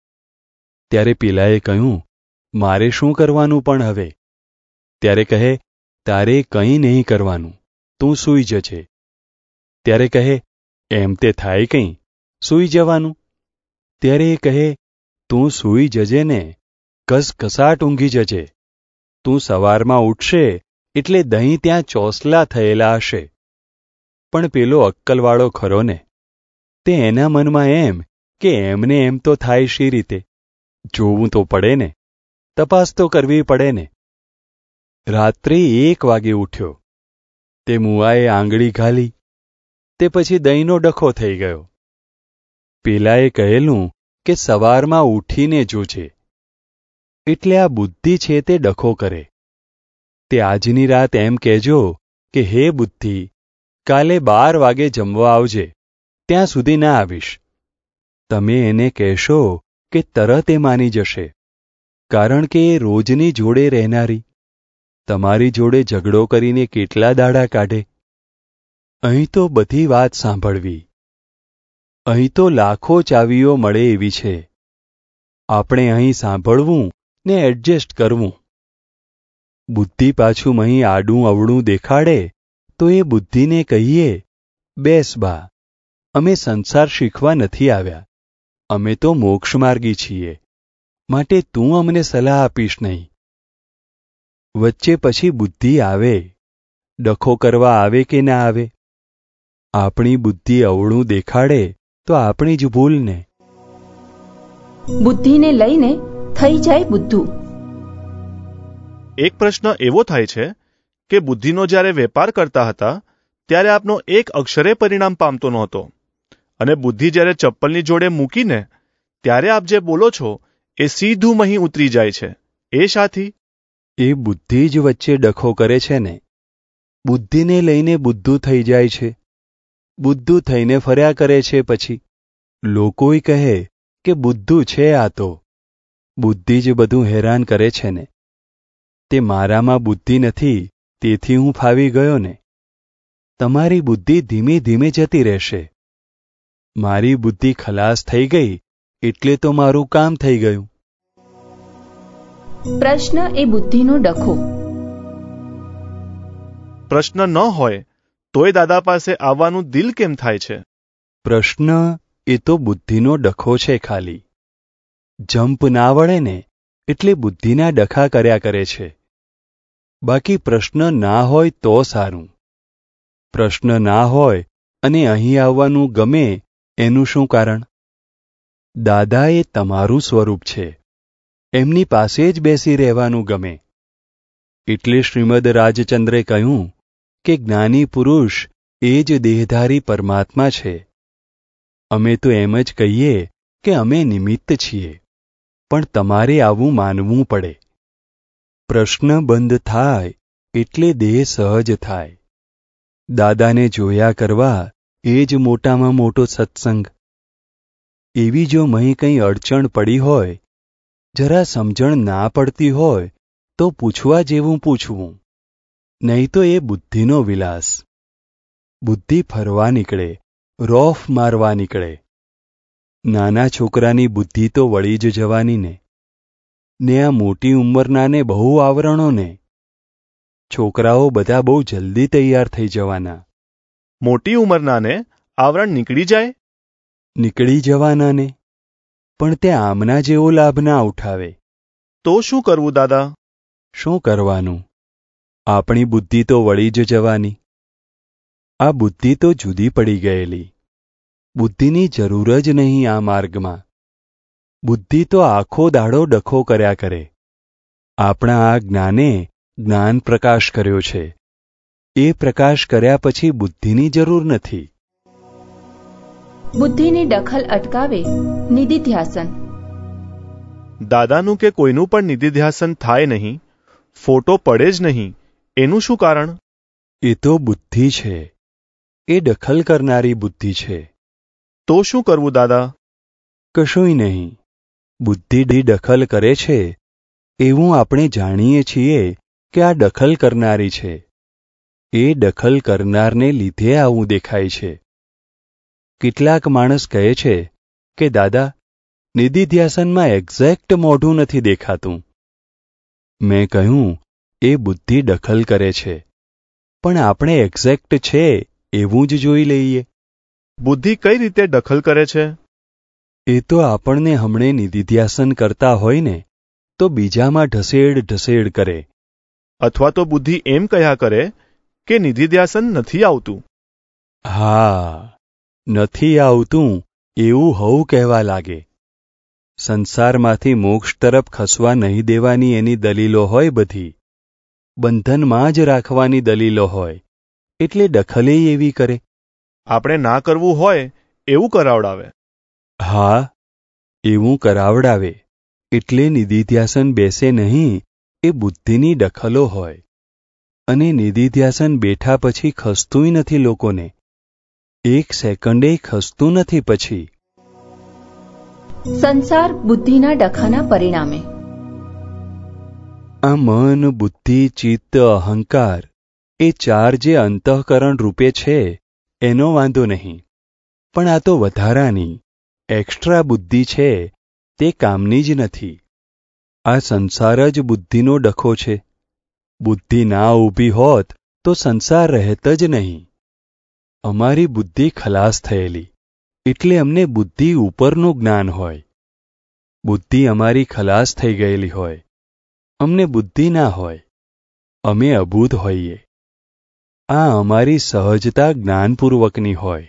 ત્યારે પેલાએ કહ્યું, મારે શું કરવાનું પણ હવે? ત્યારે કહે, તારે કંઈ નહીં કરવાનું, તું સૂઈ જજે. ત્યારે કહે, એમ તે થાય કંઈ, સૂઈ જવાનું? ત્યારે એ કહે, તું સૂઈ જજે ને, ઘસઘસાટ ઊંઘી જજે. તું સવારમાં ઉઠશે એટલે દહીં ત્યાં ચોસલા થયેલા હશે. પણ પેલો અક્કલવાળો ખરો ને, તે એના મનમાં એમ કે એમને એમ તો થાય શી રીતે? જોવું તો પડે ને, તપાસ તો કરવી પડે ને. રાત્રે 1 વાગે ઉઠ્યો. તે મુવાએ આંગળી ઘાલી, તે પછી દહીંનો ડખો થઈ ગયો. પેલાએ કહેલું કે સવારમાં ઉઠીને જોજે. એટલે આ બુદ્ધિ છે તે ડખો કરે. તે આજની રાત એમ કહેજો કે હે બુદ્ધિ, કાલે 12 વાગે જમવા આવજે, ત્યાં સુધી ના આવીશ. તમે એને કહેશો કે તરત એ માની જશે, કારણ કે એ રોજની જોડે રહેનારી, તમારી જોડે ઝઘડો કરીને કેટલા દાડા કાઢે. અહીં તો બધી વાત સાંભળવી. અહીં તો લાખો ચાવીઓ મળે એવી છે. આપણે અહીં સાંભળવું ને એડજસ્ટ કરવું. બુદ્ધિ પાછું અહીં આડું અવળું દેખાડે તો એ બુદ્ધિને કહીએ, બેસ બા, અમે સંસાર શીખવા નથી આવ્યા, અમે તો મોક્ષમાર્ગી છીએ, માટે તું અમને સલાહ આપીશ નહીં. વચ્ચે પછી બુદ્ધિ આવે, ડખો કરવા આવે કે ના આવે? આપણી બુદ્ધિ અવળું દેખાડે તો આપણી જ ભૂલ ને. બુદ્ધિને લઈને થઈ જાય બુદ્ધુ. એક પ્રશ્ન એવો થાય છે કે બુદ્ધિનો જ્યારે વેપાર કરતા હતા ત્યારે આપનો એક અક્ષરે પરિણામ પામતો નહોતો, અને બુદ્ધિ જ્યારે ચપ્પલની જોડે મૂકીને ત્યારે આપ જે બોલો છો એ સીધું અહીં ઉતરી જાય છે. એ શાથી? એ બુદ્ધિ જ વચ્ચે ડખો કરે છે ને. બુદ્ધિને લઈને બુદ્ધુ થઈ જાય છે, બુદ્ધુ થઈને ફર્યા કરે છે. પછી લોકોય કહે કે બુદ્ધુ છે આ તો, બુદ્ધિ જ બધું હેરાન કરે છે ને. તે મારામાં બુદ્ધિ નથી, તેથી હું ફાવી ગયો ને. તમારી બુદ્ધિ ધીમે ધીમે જતી રહેશે. મારી બુદ્ધિ ખલાસ થઈ ગઈ એટલે તો મારું કામ થઈ ગયું. પ્રશ્ન એ બુદ્ધિનો ડખો. પ્રશ્ન ન હોય તોય દાદા પાસે આવવાનું દિલ કેમ થાય છે? પ્રશ્ન એ તો બુદ્ધિનો ડખો છે ખાલી. જંપ ના વળે ને એટલે બુદ્ધિના ડખા કર્યા કરે છે. બાકી પ્રશ્ન ના હોય તો સારું. પ્રશ્ન ના હોય અને અહીં આવવાનું ગમે એનું શું કારણ? દાદા એ તમારું સ્વરૂપ છે, એમની પાસે જ બેસી રહેવાનું ગમે. એટલે શ્રીમદ રાજચંદ્રે કહ્યું કે જ્ઞાની પુરુષ એ જ દેહધારી પરમાત્મા છે. અમે તો એમ જ કહીએ કે અમે નિમિત્ત છીએ, પણ તમારે આવું માનવું પડે. પ્રશ્ન બંધ થાય એટલે દેહ સહજ થાય. દાદાને જોયા કરવા એ જ મોટામાં મોટો સત્સંગ. એવી જો મહી કંઈ અડચણ પડી હોય, જરા સમજણ ના પડતી હોય તો પૂછવા જેવું પૂછવું, નહીં તો એ બુદ્ધિનો વિલાસ. બુદ્ધિ ફરવા નીકળે, રોફ મારવા નીકળે. નાના છોકરાની બુદ્ધિ તો વળી જ જવાની ને આ મોટી ઉંમરનાને બહુ આવરણો ને. છોકરાઓ બધા બહુ જલ્દી તૈયાર થઈ જવાના. મોટી ઉંમરનાને આવરણ નીકળી જાય? નીકળી જવાના ને, પણ તે આમના જેવો લાભ ના ઉઠાવે. તો શું કરવું દાદા? શું કરવાનું? આપણી બુદ્ધિ તો વળી જ જવાની. આ બુદ્ધિ તો જુદી પડી ગયેલી. બુદ્ધિની જરૂર જ નહીં આ માર્ગમાં. બુદ્ધિ તો આખો દાડો ડખો કર્યા કરે. આપણા આ જ્ઞાને જ્ઞાન પ્રકાશ કર્યો છે. એ પ્રકાશ કર્યા પછી બુદ્ધિની જરૂર નથી. બુદ્ધિની દખલ અટકાવે નિદિધ્યાસન. દાદાનું કે કોઈનું પણ નિધિધ્યાસન થાય નહીં, ફોટો પડે જ નહીં, એનું શું કારણ? એ તો બુદ્ધિ છે, એ દખલ કરનારી બુદ્ધિ છે. તો શું કરવું દાદા? કશુંય નહીં. બુદ્ધિ દખલ કરે છે એવું આપણે જાણીએ છીએ કે આ દખલ કરનારી છે. એ દખલ કરનારને લીધે આવું દેખાય છે. કેટલાક માણસ કહે છે કે દાદા, નિધિધ્યાસનમાં એક્ઝેક્ટ મોઢું નથી દેખાતું. મેં કહ્યું, એ બુદ્ધિ દખલ કરે છે, પણ આપણે એક્ઝેક્ટ છે એવું જ જોઈ લઈએ. બુદ્ધિ કઈ રીતે દખલ કરે છે? એ તો આપણને હમણે નિધિધ્યાસન કરતા હોય ને તો બીજામાં ઢસેડ કરે. અથવા તો બુદ્ધિ એમ કહ્યા કરે કે નિધિધ્યાસન નથી આવતું. હા, નથી આવતું એવું હવું કહેવા લાગે. સંસારમાંથી મોક્ષ તરફ ખસવા નહીં દેવાની એની દલીલો હોય બધી. બંધનમાં જ રાખવાની દલીલો હોય, એટલે દખલે એવી કરે. આપણે ના કરવું હોય એવું કરાવડાવે. હા, એવું કરાવડાવે એટલે નિધિધ્યાસન બેસે નહીં, એ બુદ્ધિની દખલો હોય. અને નિધિધ્યાસન બેઠા પછી ખસતુંય નથી લોકોને. 1 સેકન્ડે ખસતું નથી. પછી સંસાર બુદ્ધિના ડખાના પરિણામે આ મન, બુદ્ધિ, ચિત્ત, અહંકાર એ 4 જે અંતઃકરણ રૂપે છે એનો વાંધો નહીં, પણ આ તો વધારાની એક્સ્ટ્રા બુદ્ધિ છે, તે કામની જ નથી. આ સંસાર જ બુદ્ધિનો ડખો છે. બુદ્ધિ ના ઊભી હોત તો સંસાર રહેત જ નહીં. અમારી બુદ્ધિ ખલાસ થયેલી, એટલે અમને બુદ્ધિ ઉપરનું જ્ઞાન હોય. બુદ્ધિ અમારી ખલાસ થઈ ગયેલી હોય, અમને બુદ્ધિ ના હોય, અમે અબૂધ હોઈએ. આ અમારી સહજતા જ્ઞાનપૂર્વકની હોય.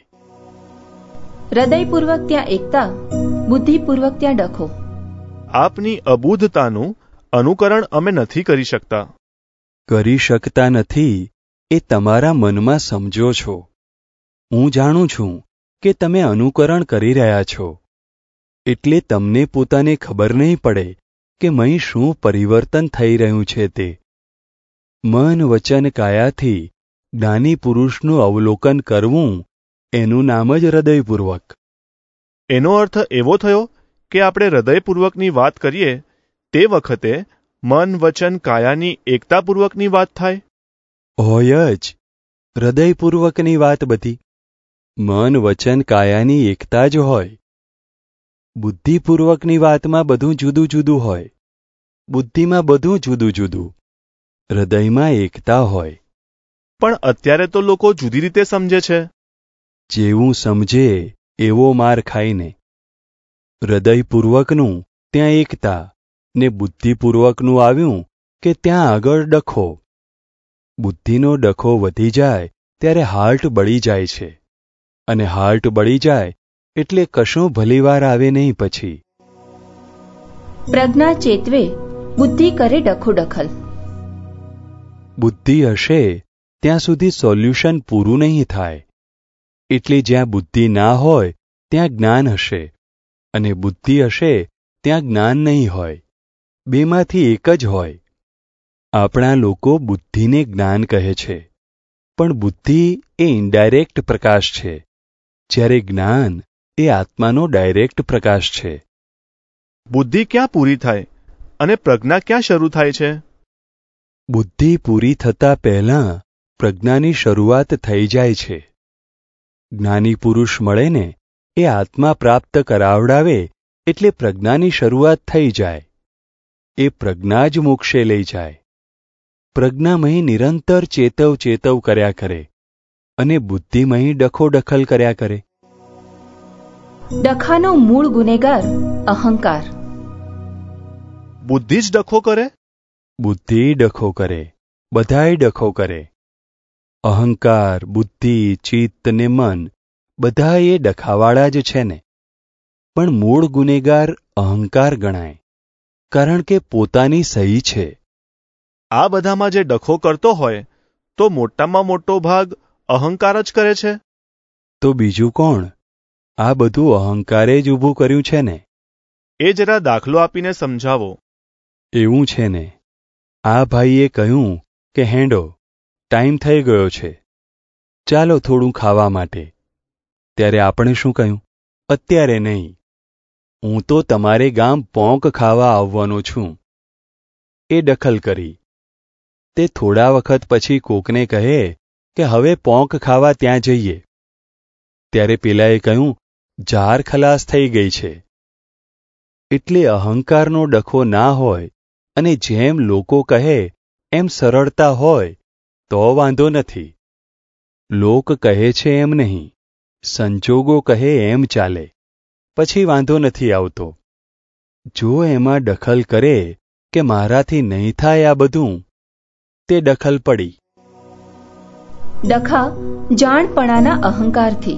હૃદયપૂર્વક ત્યાં એકતા, બુદ્ધિપૂર્વક ત્યાં ડખો. આપની અબૂધતાનું અનુકરણ અમે નથી કરી શકતા. કરી શકતા નથી એ તમારા મનમાં સમજો છો. હું જાણું છું કે તમે અનુકરણ કરી રહ્યા છો, એટલે તમને પોતાને ખબર નહીં પડે કે મય શું પરિવર્તન થઈ રહ્યું છે તે. મન, વચન, કાયાથી જ્ઞાની પુરુષનું અવલોકન કરવું એનું નામ જ હૃદયપૂર્વક. એનો અર્થ એવો થયો કે આપણે હૃદયપૂર્વકની વાત કરીએ તે વખતે મન, વચન, કાયાની એકતાપૂર્વકની વાત થાય. હોય જ. હૃદયપૂર્વકની વાત બધી. મન, વચન, કાયાની એકતા જ હોય. બુદ્ધિપૂર્વકની વાતમાં બધું જુદું જુદું હોય. બુદ્ધિમાં બધું જુદું જુદું. હૃદયમાં એકતા હોય. પણ અત્યારે તો લોકો જુદી રીતે સમજે છે. જેવું સમજે એવો માર ખાઈને. હૃદયપૂર્વકનું ત્યાં એકતા ને બુદ્ધિપૂર્વકનું આવ્યું કે ત્યાં આગળ ડખો. બુદ્ધિનો ડખો વધી જાય ત્યારે હાર્ટ બળી જાય છે, અને હાર્ટ બળી જાય એટલે કશું ભલીવાર આવે નહીં. પછી પ્રજ્ઞા ચેતવે, બુદ્ધિ કરે ડખો દખલ. બુદ્ધિ હશે ત્યાં સુધી સોલ્યુશન પૂરું નહીં થાય. એટલે જ્યાં બુદ્ધિ ના હોય ત્યાં જ્ઞાન હશે, અને બુદ્ધિ હશે ત્યાં જ્ઞાન નહીં હોય. બેમાંથી એક જ હોય. આપણા લોકો બુદ્ધિને જ્ઞાન કહે છે, પણ બુદ્ધિ એ ઇનડાયરેક્ટ પ્રકાશ છે, જ્યારે જ્ઞાન એ આત્માનો ડાયરેક્ટ પ્રકાશ છે. બુદ્ધિ ક્યાં પૂરી થાય અને પ્રજ્ઞા ક્યાં શરૂ થાય છે? બુદ્ધિ પૂરી થતા પહેલાં પ્રજ્ઞાની શરૂઆત થઈ જાય છે. જ્ઞાની પુરુષ મળે ને એ આત્મા પ્રાપ્ત કરાવડાવે એટલે પ્રજ્ઞાની શરૂઆત થઈ જાય. એ પ્રજ્ઞા જ મોક્ષે લઈ જાય. પ્રજ્ઞામય નિરંતર ચેતવ કર્યા કરે, અને બુદ્ધિમય ડખો દખલ કર્યા કરે. ડખાનો મૂળ ગુનેગાર અહંકાર. બુદ્ધિ જ ડખો કરે? બુદ્ધિ ડખો કરે, બધાય ડખો કરે. અહંકાર, બુદ્ધિ, ચિત્ત ને મન બધા એ ડખાવાળા જ છે ને. પણ મૂળ ગુનેગાર અહંકાર ગણાય, કારણ કે પોતાની સહી છે. આ બધામાં જે ડખો કરતો હોય તો મોટામાં મોટો ભાગ અહંકાર જ કરે છે. તો બીજું કોણ? આ બધું અહંકારે જ ઊભું કર્યું છે ને. એ જરા દાખલો આપીને સમજાવો. એવું છે ને, આ ભાઈએ કહ્યું કે હેંડો, ટાઈમ થઈ ગયો છે, ચાલો થોડું ખાવા માટે. ત્યારે આપણે શું કહ્યું? અત્યારે નહીં, હું તો તમારે ગામ પોંક ખાવા આવવાનો છું. એ દખલ કરી. તે થોડા વખત પછી કોકને કહે કે હવે પોંક ખાવા ત્યાં જઈએ. ત્યારે પેલાએ કહ્યું, જાર ખલાસ થઈ ગઈ છે. એટલે અહંકારનો ડખો ના હોય અને જેમ લોકો કહે એમ સરળતા હોય તો વાંધો નથી. લોક કહે છે એમ નહીં, સંજોગો કહે એમ ચાલે, પછી વાંધો નથી આવતો. જો એમાં દખલ કરે કે મારાથી નહીં થાય આ બધું, તે દખલ પડી. ડખા જાણપણાના અહંકારથી.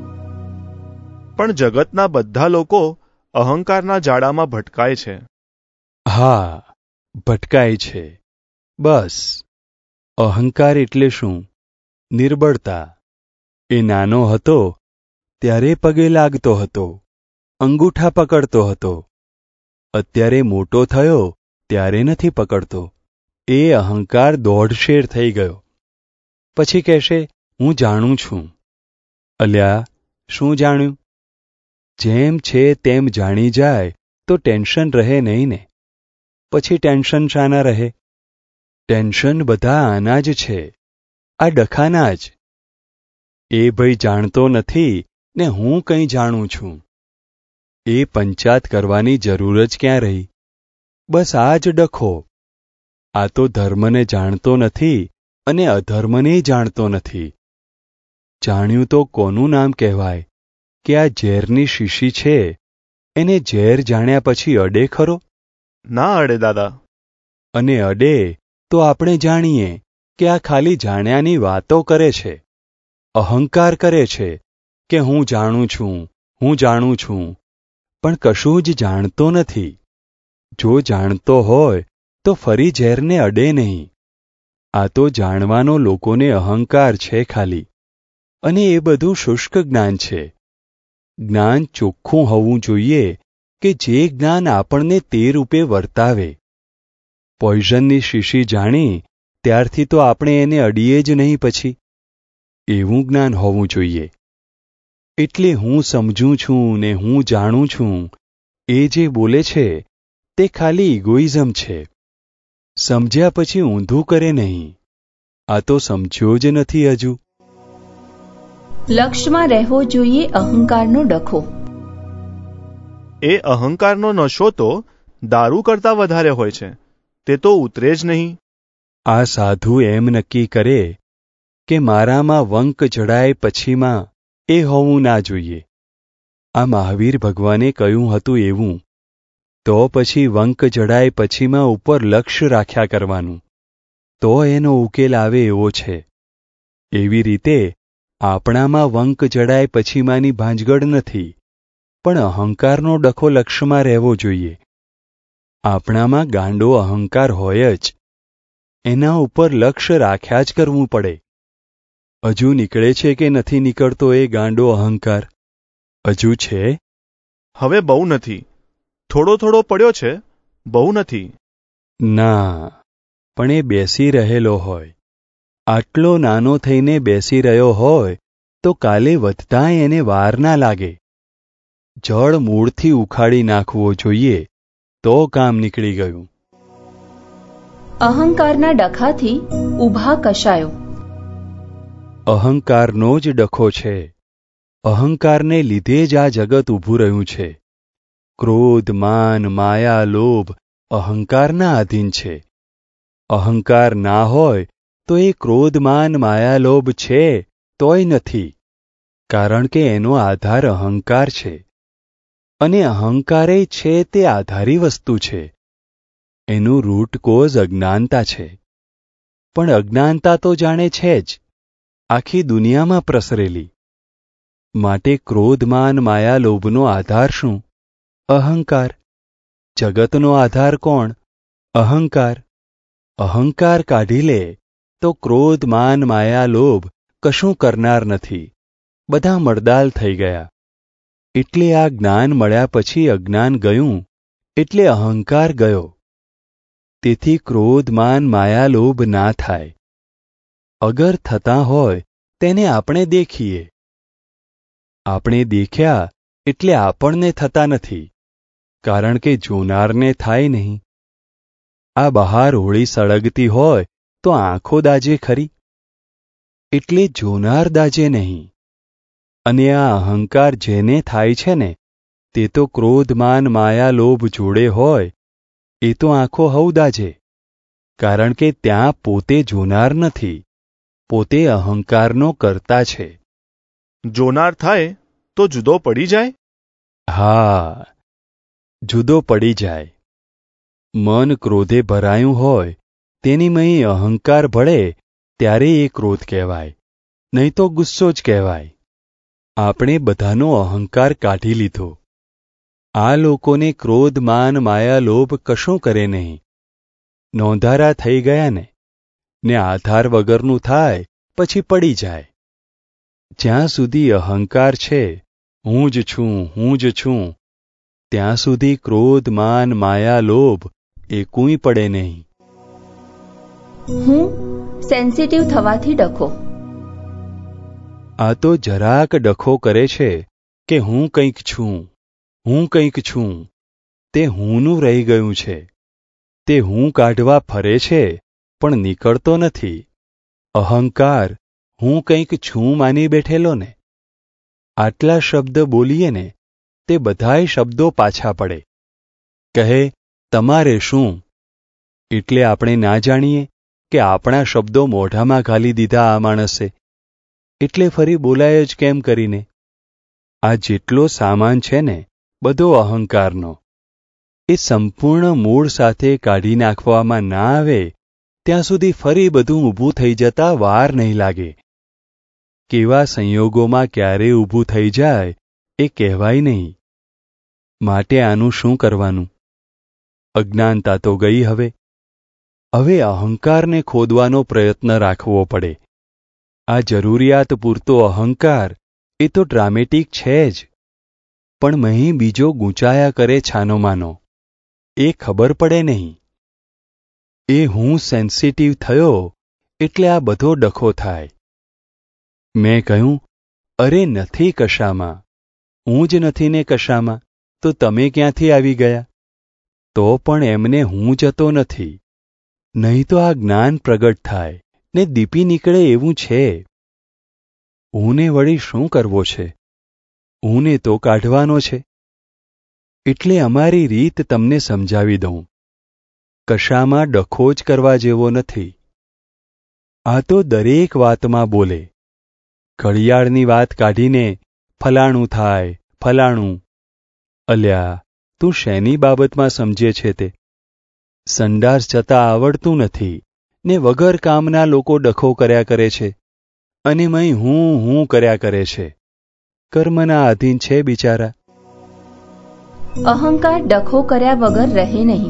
પણ જગતના બધા લોકો અહંકારના જાળામાં ભટકાય છે. હા, ભટકાય છે. બસ, અહંકાર એટલે શું? નિર્બળતા. એ નાનો હતો ત્યારે પગે લાગતો હતો, અંગૂઠા પકડતો હતો. અત્યારે મોટો થયો ત્યારે નથી પકડતો. એ અહંકાર દોઢશેર થઈ ગયો. પછી કહેશે, હું જાણું છું. અલ્યા, શું જાણ્યું? જેમ છે તેમ જાણી જાય તો ટેન્શન રહે નહીં ને. પછી ટેન્શન શાના રહે? ટેન્શન બધા આના જ છે, આ ડખાના જ. એ ભાઈ જાણતો નથી ને હું કંઈ જાણું છું. એ પંચાત કરવાની જરૂર જ ક્યાં રહી? બસ આ જ ડખો. આ તો ધર્મને જાણતો નથી અને અધર્મને જાણતો નથી. જાણ્યું તો કોનું નામ કહેવાય કે આ ઝેરની શીશી છે, એને ઝેર જાણ્યા પછી અડે ખરો? ના અડે દાદા. અને અડે તો આપણે જાણીએ કે આ ખાલી જાણ્યાની વાતો કરે છે, અહંકાર કરે છે કે હું જાણું છું, હું જાણું છું, પણ કશું જ જાણતો નથી. જો જાણતો હોય તો ફરી ઝેરને અડે નહીં. આ તો જાણવાનો લોકોને અહંકાર છે ખાલી. અને એ બધું શુષ્ક જ્ઞાન છે. જ્ઞાન ચોખ્ખું હોવું જોઈએ કે જે જ્ઞાન આપણને તે રૂપે વર્તાવે. પોઈઝનની શીશી જાણી ત્યારથી તો આપણે એને અડીએ જ નહીં પછી. એવું જ્ઞાન હોવું જોઈએ. એટલે હું સમજું છું ને હું જાણું છું એ જે બોલે છે તે ખાલી ઇગોઇઝમ છે. સમજ્યા પછી ઊંધું કરે નહીં. આ તો સમજ્યો જ નથી હજુ. લક્ષ્યમાં રહેવો જોઈએ અહંકારનો ડખો. એ અહંકારનો નશો તો દારૂ કરતા વધારે હોય છે, તે તો ઉતરે જ નહીં. આ સાધુ એમ નક્કી કરે કે મારામાં વંક જડાય પછીમાં એ હોવું ના જોઈએ. આ મહાવીર ભગવાને કહ્યું હતું એવું. તો પછી વંક જડાય પછીમાં ઉપર લક્ષ્ય રાખ્યા કરવાનું, તો એનો ઉકેલ આવે એવો છે. એવી રીતે આપણામાં વંક જડાય પછીમાંની ભાંજગડ નથી, પણ અહંકારનો ડખો લક્ષ્યમાં રહેવો જોઈએ. આપણામાં ગાંડો અહંકાર હોય જ, એના ઉપર લક્ષ્ય રાખ્યા જ કરવું પડે. હજુ નીકળે છે કે નથી નીકળતો એ ગાંડો અહંકાર? હજુ છે? હવે બહુ નથી, થોડો થોડો પડ્યો છે, બહુ નથી. ના, પણ એ બેસી રહેલો હોય. આટલો નાનો થઈને બેસી રહ્યો હોય તો કાલે વધતા એને વાર ના લાગે. જળ મૂળથી ઉખાડી નાખવો જોઈએ તો કામ નીકળી ગયું. અહંકારના ડખાથી ઊભા કશાયો. અહંકારનો જ ડખો છે. અહંકારને લીધે જ આ જગત ઊભું રહ્યું છે. ક્રોધ, માન, માયા, લોભ અહંકારના આધીન છે. અહંકાર ના હોય તો એ ક્રોધ, માન, માયા, લોભ છે તોય નથી, કારણ કે એનો આધાર અહંકાર છે. અને અહંકારે છે તે આધારી વસ્તુ છે. એનું રૂટ કોઝ અજ્ઞાનતા છે. પણ અજ્ઞાનતા તો જાણે છે જ, આખી દુનિયામાં પ્રસરેલી. માટે ક્રોધ, માન, માયા, લોભનો આધાર શું? અહંકાર. જગતનો આધાર કોણ? અહંકાર. અહંકાર કાઢી લે તો ક્રોધ, માન, માયા, લોભ કશું કરનાર નથી. બધા મરદાલ થઈ ગયા. એટલે આ જ્ઞાન મળ્યા પછી અજ્ઞાન ગયું એટલે અહંકાર ગયો. તેથી ક્રોધ માન માયા લોભ ના થાય. અગર થતા હોય તેને આપણે દેખીએ. આપણે દેખ્યા એટલે આપણને થતા નથી, કારણ કે જોનારને થાય નહીં. આ બહાર હોળી સળગતી હોય તો આંખો દાજે ખરી, એટલે જોનાર દાજે નહીં. અને આ અહંકાર જેને થાય છે ને, તે તો ક્રોધ માન માયા લોભ જોડે હોય, એ તો આંખો હઉ દાજે, કારણ કે ત્યાં પોતે જોનાર નથી, પોતે અહંકારનો કર્તા છે. જોનાર થાય તો જુદો પડી જાય? હા, જુદો પડી જાય. મન ક્રોધે ભરાયું હોય તેની મહી અહંકાર ભળે ત્યારે એ ક્રોધ કહેવાય, નહીં તો ગુસ્સો જ કહેવાય. આપણે બધાનો અહંકાર કાઢી લીધો. આ લોકોને ક્રોધ માન માયા લોભ કશું કરે નહીં. નોંધારા થઈ ગયા ને આધાર વગરનું થાય પછી પડી જાય. જ્યાં સુધી અહંકાર છે, હું જ છું હું જ છું, ત્યાં સુધી ક્રોધ માન માયા લોભ એકુંય પડે નહીં. હું સેન્સિટિવ થવાથી ડખો. આ તો જરાક ડખો કરે છે કે હું કંઈક છું, હું કંઈક છું. તે હુંનું રહી ગયું છે. તે હું કાઢવા ફરે છે પણ નીકળતો નથી. અહંકાર હું કંઈક છું માની બેઠેલો ને. આટલા શબ્દ બોલીએ ને તે બધાય શબ્દો પાછા પડે. કહે તમારે શું? એટલે આપણે ના જાણીએ કે આપણા શબ્દો મોઢામાં ઘાલી દીધા આ માણસે, એટલે ફરી બોલાય જ કેમ કરીને. આ જેટલો સામાન છે ને બધો અહંકારનો, એ સંપૂર્ણ મૂળ સાથે કાઢી નાખવામાં ના આવે ત્યાં સુધી ફરી બધું ઊભું થઈ જતા વાર નહીં લાગે. કેવા સંયોગોમાં ક્યારે ઊભું થઈ જાય એ કહેવાય નહીં. માટે આનું શું કરવાનું? અજ્ઞાનતા તો ગઈ. હવે અહંકારને ખોદવાનો પ્રયત્ન રાખવો પડે. આ જરૂરિયાત પૂરતો અહંકાર એ તો ડ્રામેટિક છે જ, પણ મહી બીજો ગૂંચાયા કરે છાનો માનો, એ ખબર પડે નહીં. એ હું સેન્સિટિવ થયો એટલે આ બધો ડખો થાય. મેં કહ્યું, અરે નથી કશામાં, હું જ નથી ને કશામાં, તો તમે ક્યાંથી આવી ગયા? તો પણ એમને હું જતો નથી. નહીં તો આ જ્ઞાન પ્રગટ થાય ને દીપી નીકળે એવું છે. હુંને વળી શું કરવો છે? હુંને તો કાઢવાનો છે. એટલે અમારી રીત તમને સમજાવી દઉં. કશામાં ડખો જ કરવા જેવો નથી. આ તો દરેક વાતમાં બોલે. ઘડિયાળની વાત કાઢીને ફલાણું થાય ફલાણું. અલ્યા, તું શેની બાબતમાં સમજે છે તે? સંડાસ જતા આવડતું નથી ને વગર કામના લોકો ડખો કર્યા કરે છે, અને મય હું કર્યા કરે છે. કર્મના આધીન છે બિચારા. અહંકાર ડખો કર્યા વગર રહે નહીં.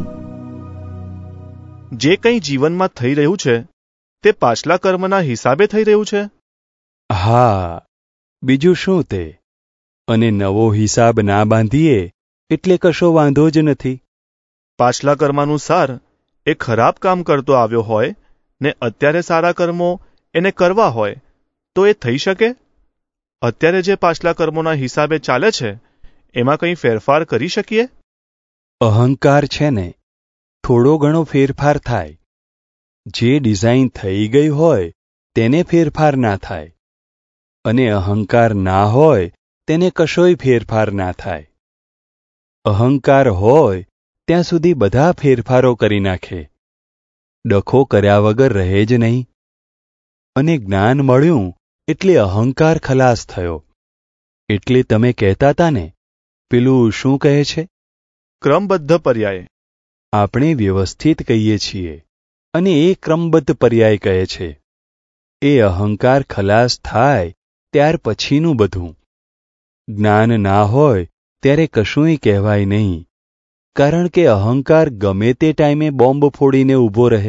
જે કંઈ જીવનમાં થઈ રહ્યું છે તે પાછલા કર્મના હિસાબે થઈ રહ્યું છે. હા, બીજું શું તે? અને નવો હિસાબ ના બાંધીએ એટલે કશો વાંધો જ નથી. પાછલા કર્માનુસાર એ ખરાબ કામ કરતો આવ્યો હોય ને અત્યારે સારા કર્મો એને કરવા હોય તો એ થઈ શકે? અત્યારે જે પાછલા કર્મોના હિસાબે ચાલે છે એમાં કંઈ ફેરફાર કરી શકીએ? અહંકાર છે ને, થોડો ઘણો ફેરફાર થાય. જે ડિઝાઇન થઈ ગઈ હોય તેને ફેરફાર ના થાય, અને અહંકાર ના હોય તેને કશોય ફેરફાર ના થાય. અહંકાર હોય ત્યાં સુધી બધા ફેરફારો કરી નાખે. ડખો કર્યા વગર રહે જ નહીં. અને જ્ઞાન મળ્યું એટલે અહંકાર ખલાસ થયો. એટલે તમે કહેતા હતા ને, પેલું શું કહે છે? ક્રમબદ્ધ પર્યાય. આપણે વ્યવસ્થિત કહીએ છીએ અને એ ક્રમબદ્ધ પર્યાય કહે છે. એ અહંકાર ખલાસ થાય ત્યાર પછીનું બધું. જ્ઞાન ના હોય ત્યારે કશુંય કહેવાય નહીં, કારણ કે અહંકાર ગમે તે ટાઈમે બોમ્બ ફોડીને ઊભો રહે.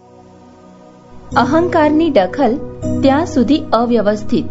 અહંકારની દખલ ત્યાં સુધી અવ્યવસ્થિત.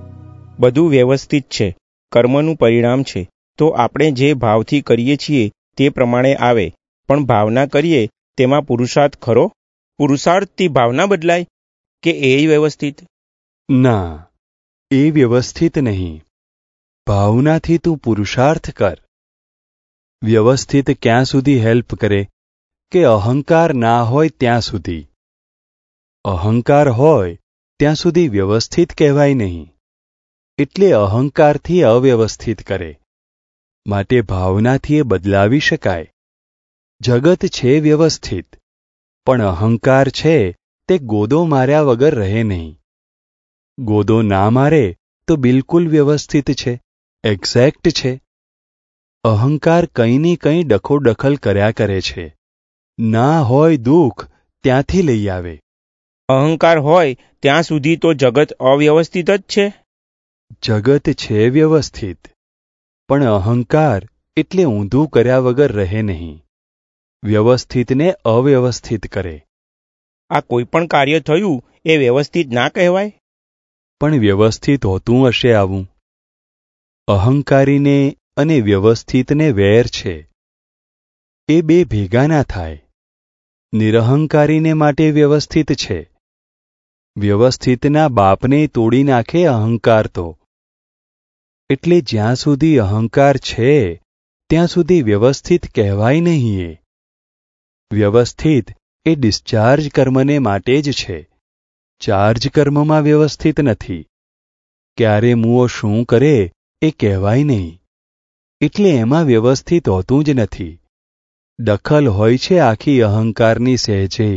બધું વ્યવસ્થિત છે, કર્મનું પરિણામ છે, તો આપણે જે ભાવથી કરીએ છીએ તે પ્રમાણે આવે, પણ ભાવના કરીએ તેમાં પુરુષાર્થ ખરો? પુરુષાર્થથી ભાવના બદલાય કે એ વ્યવસ્થિત? ના, એ વ્યવસ્થિત નહીં. ભાવનાથી તું પુરુષાર્થ કર. વ્યવસ્થિત ક્યાં સુધી હેલ્પ કરે કે અહંકાર ના હોય ત્યાં સુધી. અહંકાર હોય ત્યાં સુધી વ્યવસ્થિત કહેવાય નહીં. એટલે અહંકારથી અવ્યવસ્થિત કરે. માટે ભાવનાથી એ બદલાવી શકાય. જગત છે વ્યવસ્થિત, પણ અહંકાર છે તે ગોદો માર્યા વગર રહે નહીં. ગોદો ના મારે તો બિલકુલ વ્યવસ્થિત છે, એક્ઝેક્ટ છે. અહંકાર કંઈની કંઈ ડખોડખલ કર્યા કરે છે. ના હોય દુઃખ ત્યાંથી લઈ આવે. અહંકાર હોય ત્યાં સુધી તો જગત અવ્યવસ્થિત જ છે. જગત છે વ્યવસ્થિત, પણ અહંકાર એટલે ઊંધું કર્યા વગર રહે નહીં. વ્યવસ્થિતને અવ્યવસ્થિત કરે. આ કોઈ પણ કાર્ય થયું એ વ્યવસ્થિત ના કહેવાય? પણ વ્યવસ્થિત હોતું હશે આવું. અહંકારીને અને વ્યવસ્થિતને વેર છે. એ બે ભેગા ના થાય. નિરહંકારીને માટે વ્યવસ્થિત છે. વ્યવસ્થિતના બાપને તોડી નાખે અહંકાર તો. એટલે જ્યાં સુધી અહંકાર છે ત્યાં સુધી વ્યવસ્થિત કહેવાય નહીં. એ વ્યવસ્થિત એ ડિસ્ચાર્જ કર્મને માટે જ છે. ચાર્જ કર્મમાં વ્યવસ્થિત નથી. ક્યારે મુઓ શું કરે એ કહેવાય નહીં. એટલે એમાં વ્યવસ્થિત હોતું જ નથી. દખલ હોય છે આખી અહંકારની સહેજે.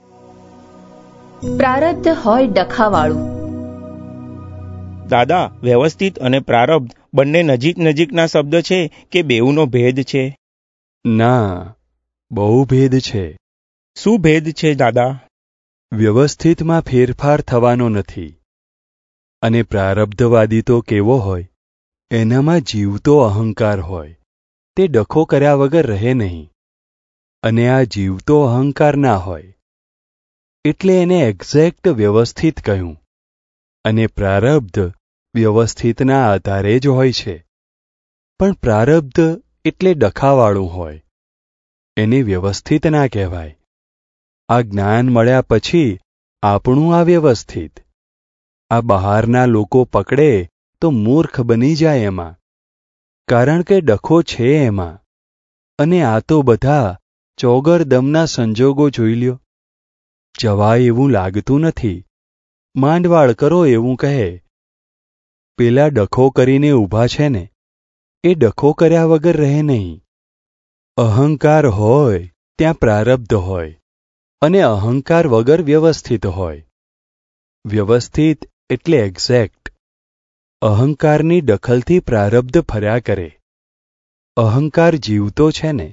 પ્રારબ્ધ હોય ડખાવાળું. દાદા, વ્યવસ્થિત અને પ્રારબ્ધ બંને નજીક નજીકના શબ્દ છે કે બેઉનો ભેદ છે? ના, બહુ ભેદ છે. શું ભેદ છે દાદા? વ્યવસ્થિતમાં ફેરફાર થવાનો નથી. અને પ્રારબ્ધવાદી તો કેવો હોય? એનામાં જીવતો અહંકાર હોય. તે ડખો કર્યા વગર રહે નહીં. અને આ જીવતો અહંકાર ના હોય. એટલે એને એક્ઝેક્ટ વ્યવસ્થિત કહ્યું. અને પ્રારબ્ધ વ્યવસ્થિતના આધારે જ હોય છે. પણ પ્રારબ્ધ એટલે ડખાવાળું હોય. એને વ્યવસ્થિત ના કહેવાય. આ જ્ઞાન મળ્યા પછી આપણું આ વ્યવસ્થિત. આ બહારના લોકો પકડે તો મૂર્ખ બની જાય એમાં. કારણ કે ડખો છે એમાં. અને આ તો બધા ચોગર દમના સંજોગો જોઈ લ્યો. જવાય એવું લાગતું નથી. માંડવાળ કરો એવું કહે. પેલા ડખો કરીને ઊભા છે ને, એ ડખો કર્યા વગર રહે નહીં. અહંકાર હોય ત્યાં પ્રારબ્ધ હોય, અને અહંકાર વગર વ્યવસ્થિત હોય. વ્યવસ્થિત એટલે એક્ઝેક્ટ. અહંકારની દખલથી પ્રારબ્ધ ફર્યા કરે. અહંકાર જીવતો છે ને.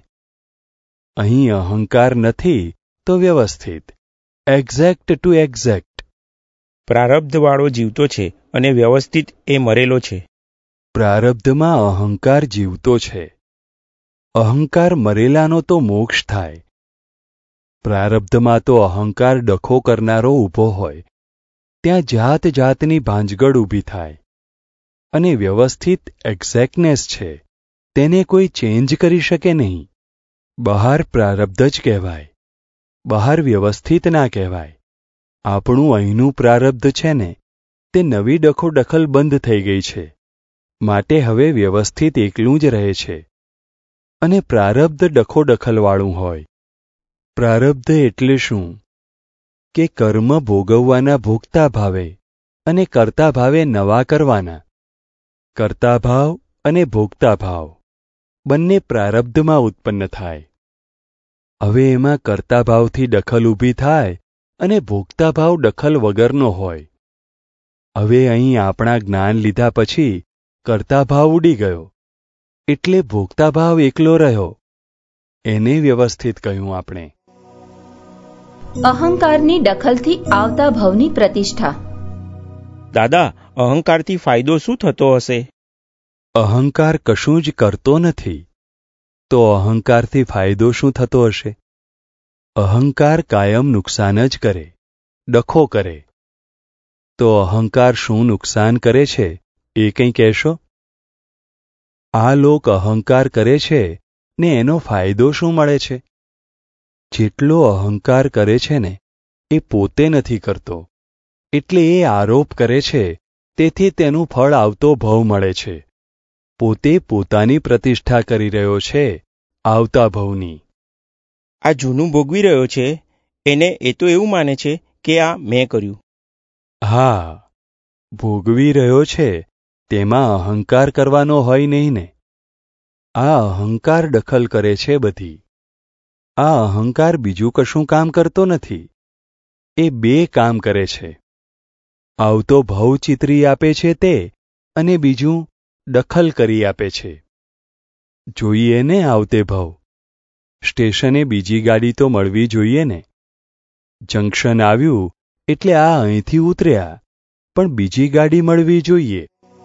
અહીં અહંકાર નથી તો વ્યવસ્થિત. Exact two exact. પ્રારબ્ધવાળો જીવતો છે અને વ્યવસ્થિત એ મરેલો છે. પ્રારબ્ધમાં અહંકાર જીવતો છે. અહંકાર મરેલાનો તો મોક્ષ થાય. પ્રારબ્ધમાં તો અહંકાર ડખો કરનારો ઊભો હોય. ત્યાં જાત જાતની ભાંજગડ ઊભી થાય. અને વ્યવસ્થિત એક્ઝેક્ટનેસ છે. તેને કોઈ ચેન્જ કરી શકે નહીં. બહાર પ્રારબ્ધ જ કહેવાય. બહાર વ્યવસ્થિત ના કહેવાય. આપણું અહીંનું પ્રારબ્ધ છે ને, તે નવી ડખોડખલ બંધ થઈ ગઈ છે. માટે હવે વ્યવસ્થિત એકલું જ રહે છે. અને પ્રારબ્ધ ડખોડખલવાળું હોય. પ્રારબ્ધ એટલે શું? કે કર્મ ભોગવવાના ભોગતા ભાવે અને કર્તા ભાવે નવા કરવાના. કર્તા ભાવ અને ભોગતા ભાવ બંને પ્રારબ્ધમાં ઉત્પન્ન થાય. હવે એમાં કર્તા ભાવથી દખલ ઊભી થાય અને ભોગતા ભાવ દખલ વગરનો હોય. હવે અહીં આપણા જ્ઞાન લીધા પછી કર્તા ભાવ ઉડી ગયો. એટલે ભોગતા ભાવ એકલો રહ્યો. એને વ્યવસ્થિત કહ્યું આપણે. અહંકારની દખલથી આવતા ભાવની પ્રતિષ્ઠા. દાદા, અહંકારથી ફાયદો શું થતો હશે? અહંકાર કશું જ કરતો નથી. તો અહંકારથી ફાયદો શું થતો હશે? અહંકાર કાયમ નુકસાન જ કરે, ડખો કરે. તો અહંકાર શું નુકસાન કરે છે એ કંઈ કહેશો? આ લોક અહંકાર કરે છે ને એનો ફાયદો શું મળે છે? જેટલો અહંકાર કરે છે ને એ પોતે નથી કરતો, એટલે એ આરોપ કરે છે, તેથી તેનું ફળ આવતો ભવ મળે છે. પોતે પોતાની પ્રતિષ્ઠા કરી રહ્યો છે આવતા ભવની. આ જૂનું ભોગવી રહ્યો છે એને એ તો એવું માને છે કે આ મેં કર્યું. હા, ભોગવી રહ્યો છે તેમાં અહંકાર કરવાનો હોય નહીં ને. આ અહંકાર દખલ કરે છે બધી. આ અહંકાર બીજું કશું કામ કરતો નથી. એ બે કામ કરે છે. આવતો ભવ ચિતરી આપે છે તે, અને બીજું દખલ કરી આપે છે. જોઈએ ને આવતે ભવ. સ્ટેશને બીજી ગાડી તો મળવી જોઈએ ને. જંકશન આવ્યું એટલે આ અહીંથી ઉતર્યા, પણ બીજી ગાડી મળવી જોઈએ.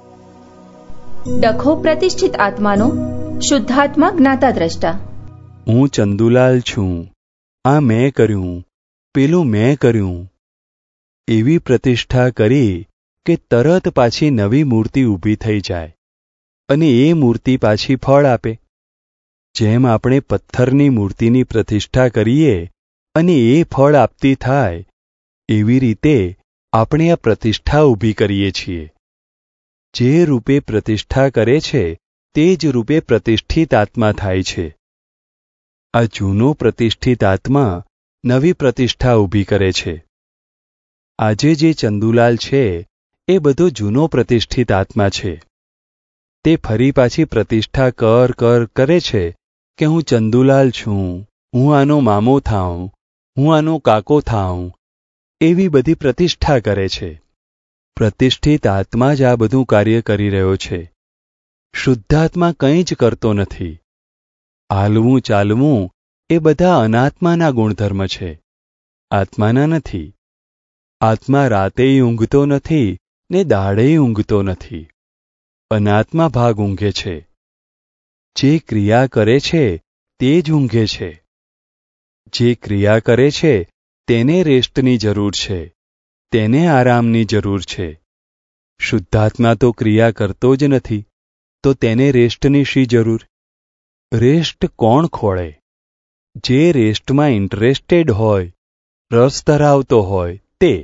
ડખો પ્રતિષ્ઠિત આત્માનો, શુદ્ધાત્મા જ્ઞાતા દ્રષ્ટા. હું ચંદુલાલ છું, આ મેં કર્યું, પેલું મેં કર્યું, એવી પ્રતિષ્ઠા કરી કે તરત પાછી નવી મૂર્તિ ઊભી થઈ જાય, અને એ મૂર્તિ પાછી ફળ આપે. જેમ આપણે પથ્થરની મૂર્તિની પ્રતિષ્ઠા કરીએ અને એ ફળ આપતી થાય, એવી રીતે આપણે આ પ્રતિષ્ઠા ઊભી કરીએ છીએ. જે રૂપે પ્રતિષ્ઠા કરે છે તે જ રૂપે પ્રતિષ્ઠિત આત્મા થાય છે. આ જૂનો પ્રતિષ્ઠિત આત્મા નવી પ્રતિષ્ઠા ઊભી કરે છે. આજે જે ચંદુલાલ છે એ બધો જૂનો પ્રતિષ્ઠિત આત્મા છે. તે ફરી પાછી પ્રતિષ્ઠા કરે છે કે હું ચંદુલાલ છું, હું આનો મામો થાઉં, હું આનો કાકો થાઉં, એવી બધી પ્રતિષ્ઠા કરે છે. પ્રતિષ્ઠિત આત્મા જ આ બધું કાર્ય કરી રહ્યો છે. શુદ્ધાત્મા કંઈ જ કરતો નથી. હાલવું ચાલવું એ બધા અનાત્માના ગુણધર્મ છે, આત્માના નથી. આત્મા રાતેય ઊંઘતો નથી ને દાડેય ઊંઘતો નથી. અનાત્મા ભાગ ઊંઘે છે. જે ક્રિયા કરે છે તે જ ઊંઘે છે. જે ક્રિયા કરે છે તેને રેસ્ટની જરૂર છે, તેને આરામની જરૂર છે. શુદ્ધાત્મા તો ક્રિયા કરતો જ નથી, તો તેને રેસ્ટની શી જરૂર? રેસ્ટ કોણ ખોળે? જે રેસ્ટમાં ઇન્ટરેસ્ટેડ હોય, રસ ધરાવતો હોય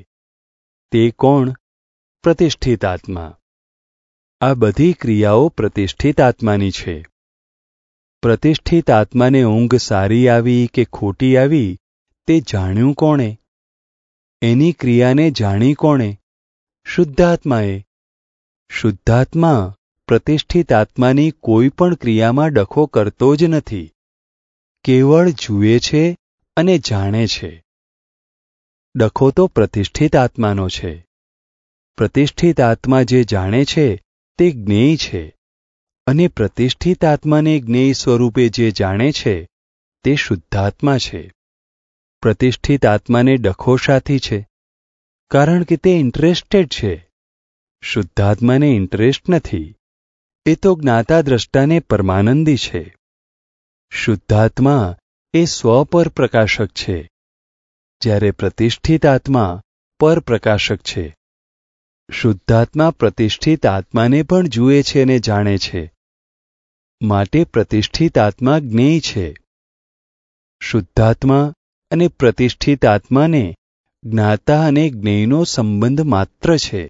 તે કોણ? પ્રતિષ્ઠિત આત્મા. આ બધી ક્રિયાઓ પ્રતિષ્ઠિત આત્માની છે. પ્રતિષ્ઠિત આત્માને ઊંઘ સારી આવી કે ખોટી આવી તે જાણ્યું કોણે? એની ક્રિયાને જાણી કોણે? શુદ્ધાત્માએ. શુદ્ધાત્મા પ્રતિષ્ઠિત આત્માની કોઈ પણ ક્રિયામાં ડખો કરતો જ નથી. કેવળ જુએ છે અને જાણે છે. ડખો તો પ્રતિષ્ઠિત આત્માનો છે. પ્રતિષ્ઠિત આત્મા જે જાણે છે તે જ્ઞેય છે, અને પ્રતિષ્ઠિત આત્માને જ્ઞેય સ્વરૂપે જે જાણે છે તે શુદ્ધાત્મા છે. પ્રતિષ્ઠિત આત્માને ડખો શાથી છે? કારણ કે તે ઇન્ટરેસ્ટેડ છે. શુદ્ધાત્માને ઇન્ટરેસ્ટ નથી. એ તો જ્ઞાતા દ્રષ્ટાને પરમાનંદી છે. શુદ્ધાત્મા એ સ્વપર પ્રકાશક છે, જ્યારે પ્રતિષ્ઠિત આત્મા પરપ્રકાશક છે. શુદ્ધાત્મા પ્રતિષ્ઠિત આત્માને પણ જુએ છે અને જાણે છે, માટે પ્રતિષ્ઠિત આત્મા જ્ઞેય છે. શુદ્ધાત્મા અને પ્રતિષ્ઠિત આત્માને જ્ઞાતા અને જ્ઞેયનો સંબંધ માત્ર છે.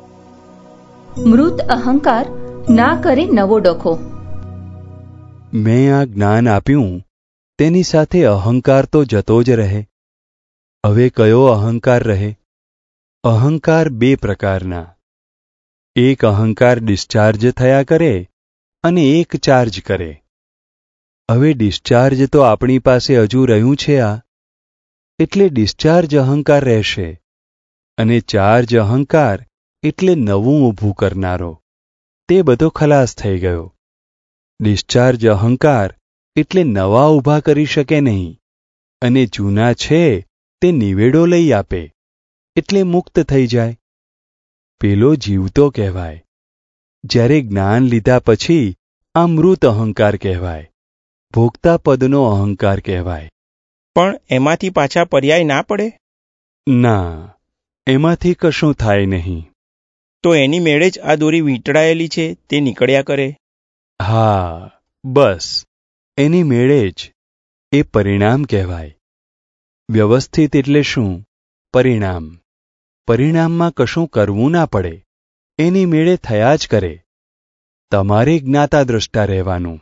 મૃત અહંકાર ના કરે નવો ડખો. મેં આ જ્ઞાન આપ્યું તેની સાથે અહંકાર તો જતો જ રહે. હવે કયો અહંકાર રહે? અહંકાર બે પ્રકારના. એક અહંકાર ડિસ્ચાર્જ થયા કરે અને એક ચાર્જ કરે. હવે ડિસ્ચાર્જ તો આપણી પાસે હજુ રહ્યું છે એટલે ડિસ્ચાર્જ અહંકાર રહેશે, અને ચાર્જ અહંકાર એટલે નવું ઊભું કરનારો. તે બધો ખલાસ થઈ ગયો. ડિસ્ચાર્જ અહંકાર એટલે નવા ઊભા કરી શકે નહીં, અને જૂના છે તે નિવેડો લઈ આપે એટલે મુક્ત થઈ જાય. પેલો જીવતો કહેવાય. જ્યારે જ્ઞાન લીધા પછી આ મૃત અહંકાર કહેવાય, ભોગતા પદનો અહંકાર કહેવાય. પણ એમાંથી પાછા પર્યાય ના પડે? ના, એમાંથી કશું થાય નહીં. તો એની મેળે જ આ દોરી વીંટળાયેલી છે તે નીકળ્યા કરે? હા, બસ એની મેળે જ એ પરિણામ કહેવાય. વ્યવસ્થિત એટલે શું? પરિણામ. પરિણામમાં કશું કરવું ના પડે, એની મેળે થયા જ કરે. તમારે જ્ઞાતા દ્રષ્ટા રહેવાનું.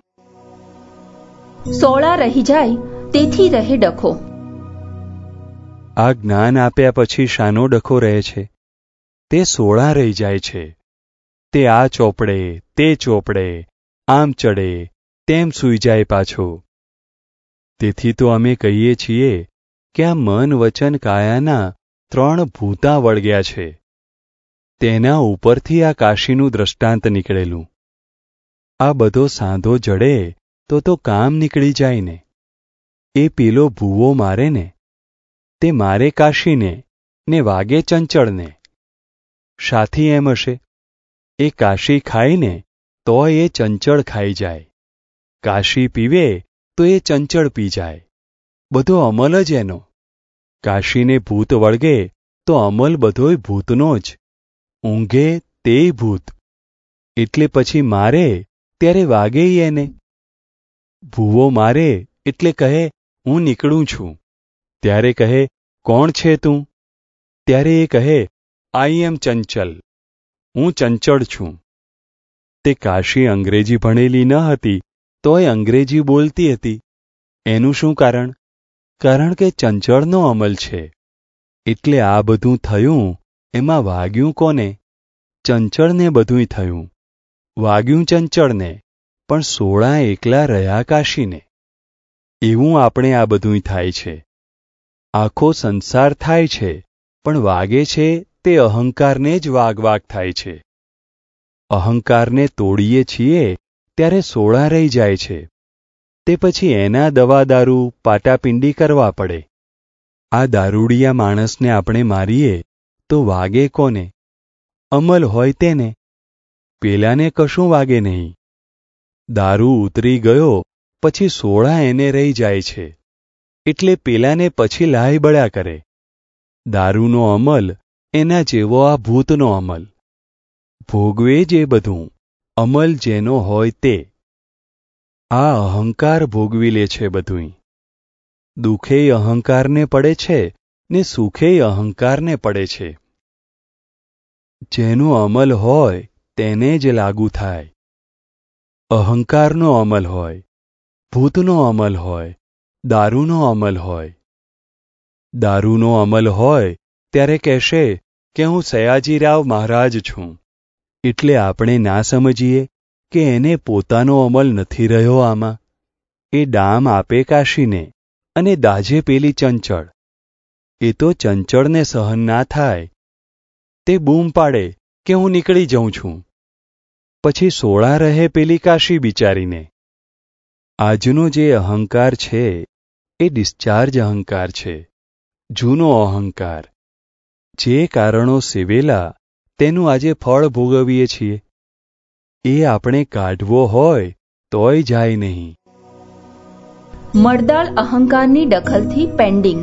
સોળા રહી જાય તેથી રહે ડખો. આ જ્ઞાન આપ્યા પછી શાનો ડખો રહે છે? તે સોળા રહી જાય છે. તે આ ચોપડે, તે ચોપડે, આમ ચડે, તેમ સૂઈ જાય પાછો. તેથી તો અમે કહીએ છીએ કે આ મન વચન કાયાના 3 ભૂતા વળગ્યા છે. તેના ઉપરથી આ કાશીનું દ્રષ્ટાંત નીકળેલું. આ બધો સાંધો જડે તો કામ નીકળી જાય ને. એ પેલો ભૂવો મારે ને, તે મારે કાશીને ને વાગે ચંચળને. સાથી એમ હશે, એ કાશી ખાઈને તો એ ચંચળ ખાઈ જાય, કાશી પીવે તો એ ચંચળ પી જાય. બધો અમલ જ એનો. કાશીને ભૂત વળગે તો અમલ બધોય ભૂતનો જ. ઊંઘે તેય ભૂત. એટલે પછી મારે ત્યારે વાગેય એને. ભૂવો મારે એટલે કહે હું નીકળું છું. ત્યારે કહે કોણ છે તું? ત્યારે એ કહે આઈ એમ ચંચલ, હું ચંચળ છું. તે કાશી અંગ્રેજી ભણેલી ન હતી તોય અંગ્રેજી બોલતી હતી. એનું શું કારણ? કારણ કે ચંચળનો અમલ છે. એટલે આ બધું થયું એમાં વાગ્યું કોને? ચંચળને બધુંય થયું. વાગ્યું ચંચળને, પણ સોળા એકલા રહ્યા કાશીને. એવું આપણે આ બધુંય થાય છે. આખો સંસાર થાય છે, પણ વાગે છે તે અહંકારને જ વાગ થાય છે. અહંકારને તોડીએ છીએ ત્યારે સોળા રહી જાય છે. તે પછી એના દવા દારૂ પાટાપિંડી કરવા પડે. આ દારૂડિયા માણસને આપણે મારીએ તો વાગે કોને? અમલ હોય તેને. પેલાને કશું વાગે નહીં. દારૂ ઉતરી ગયો પછી સોળા એને રહી જાય છે. એટલે પેલાને પછી લાય બળ્યા કરે. દારૂનો અમલ એના જેવો આ ભૂતનો અમલ. ભોગવે જ એ બધું, અમલ જેનો હોય તે. આ અહંકાર ભોગવી લે છે બધુંય. દુઃખેય અહંકારને પડે છે ને સુખેય અહંકારને પડે છે. જેનો અમલ હોય તેને જ લાગુ થાય. અહંકારનો અમલ હોય, ભૂતનો અમલ હોય, દારૂનો અમલ હોય. દારૂનો અમલ હોય ત્યારે કહેશે કે હું સયાજીરાવ મહારાજ છું. એટલે આપણે ના સમજીએ કે એને પોતાનો અમલ નથી રહ્યો આમાં. એ ડામ આપે કાશીને અને દાજે પેલી ચંચળ. એ તો ચંચળને સહન ના થાય. તે બૂમ પાડે કે હું નીકળી જઉં છું. પછી સોળા રહે પેલી કાશી બિચારીને. આજનો જે અહંકાર છે એ ડિસ્ચાર્જ અહંકાર છે, જૂનો અહંકાર. જે કારણો સેવેલા તેનું આજે ફળ ભોગવીએ છીએ. એ આપણે કાઢવો હોય તોય જાય નહીં. મળદાળ અહંકારની દખલથી પેન્ડિંગ.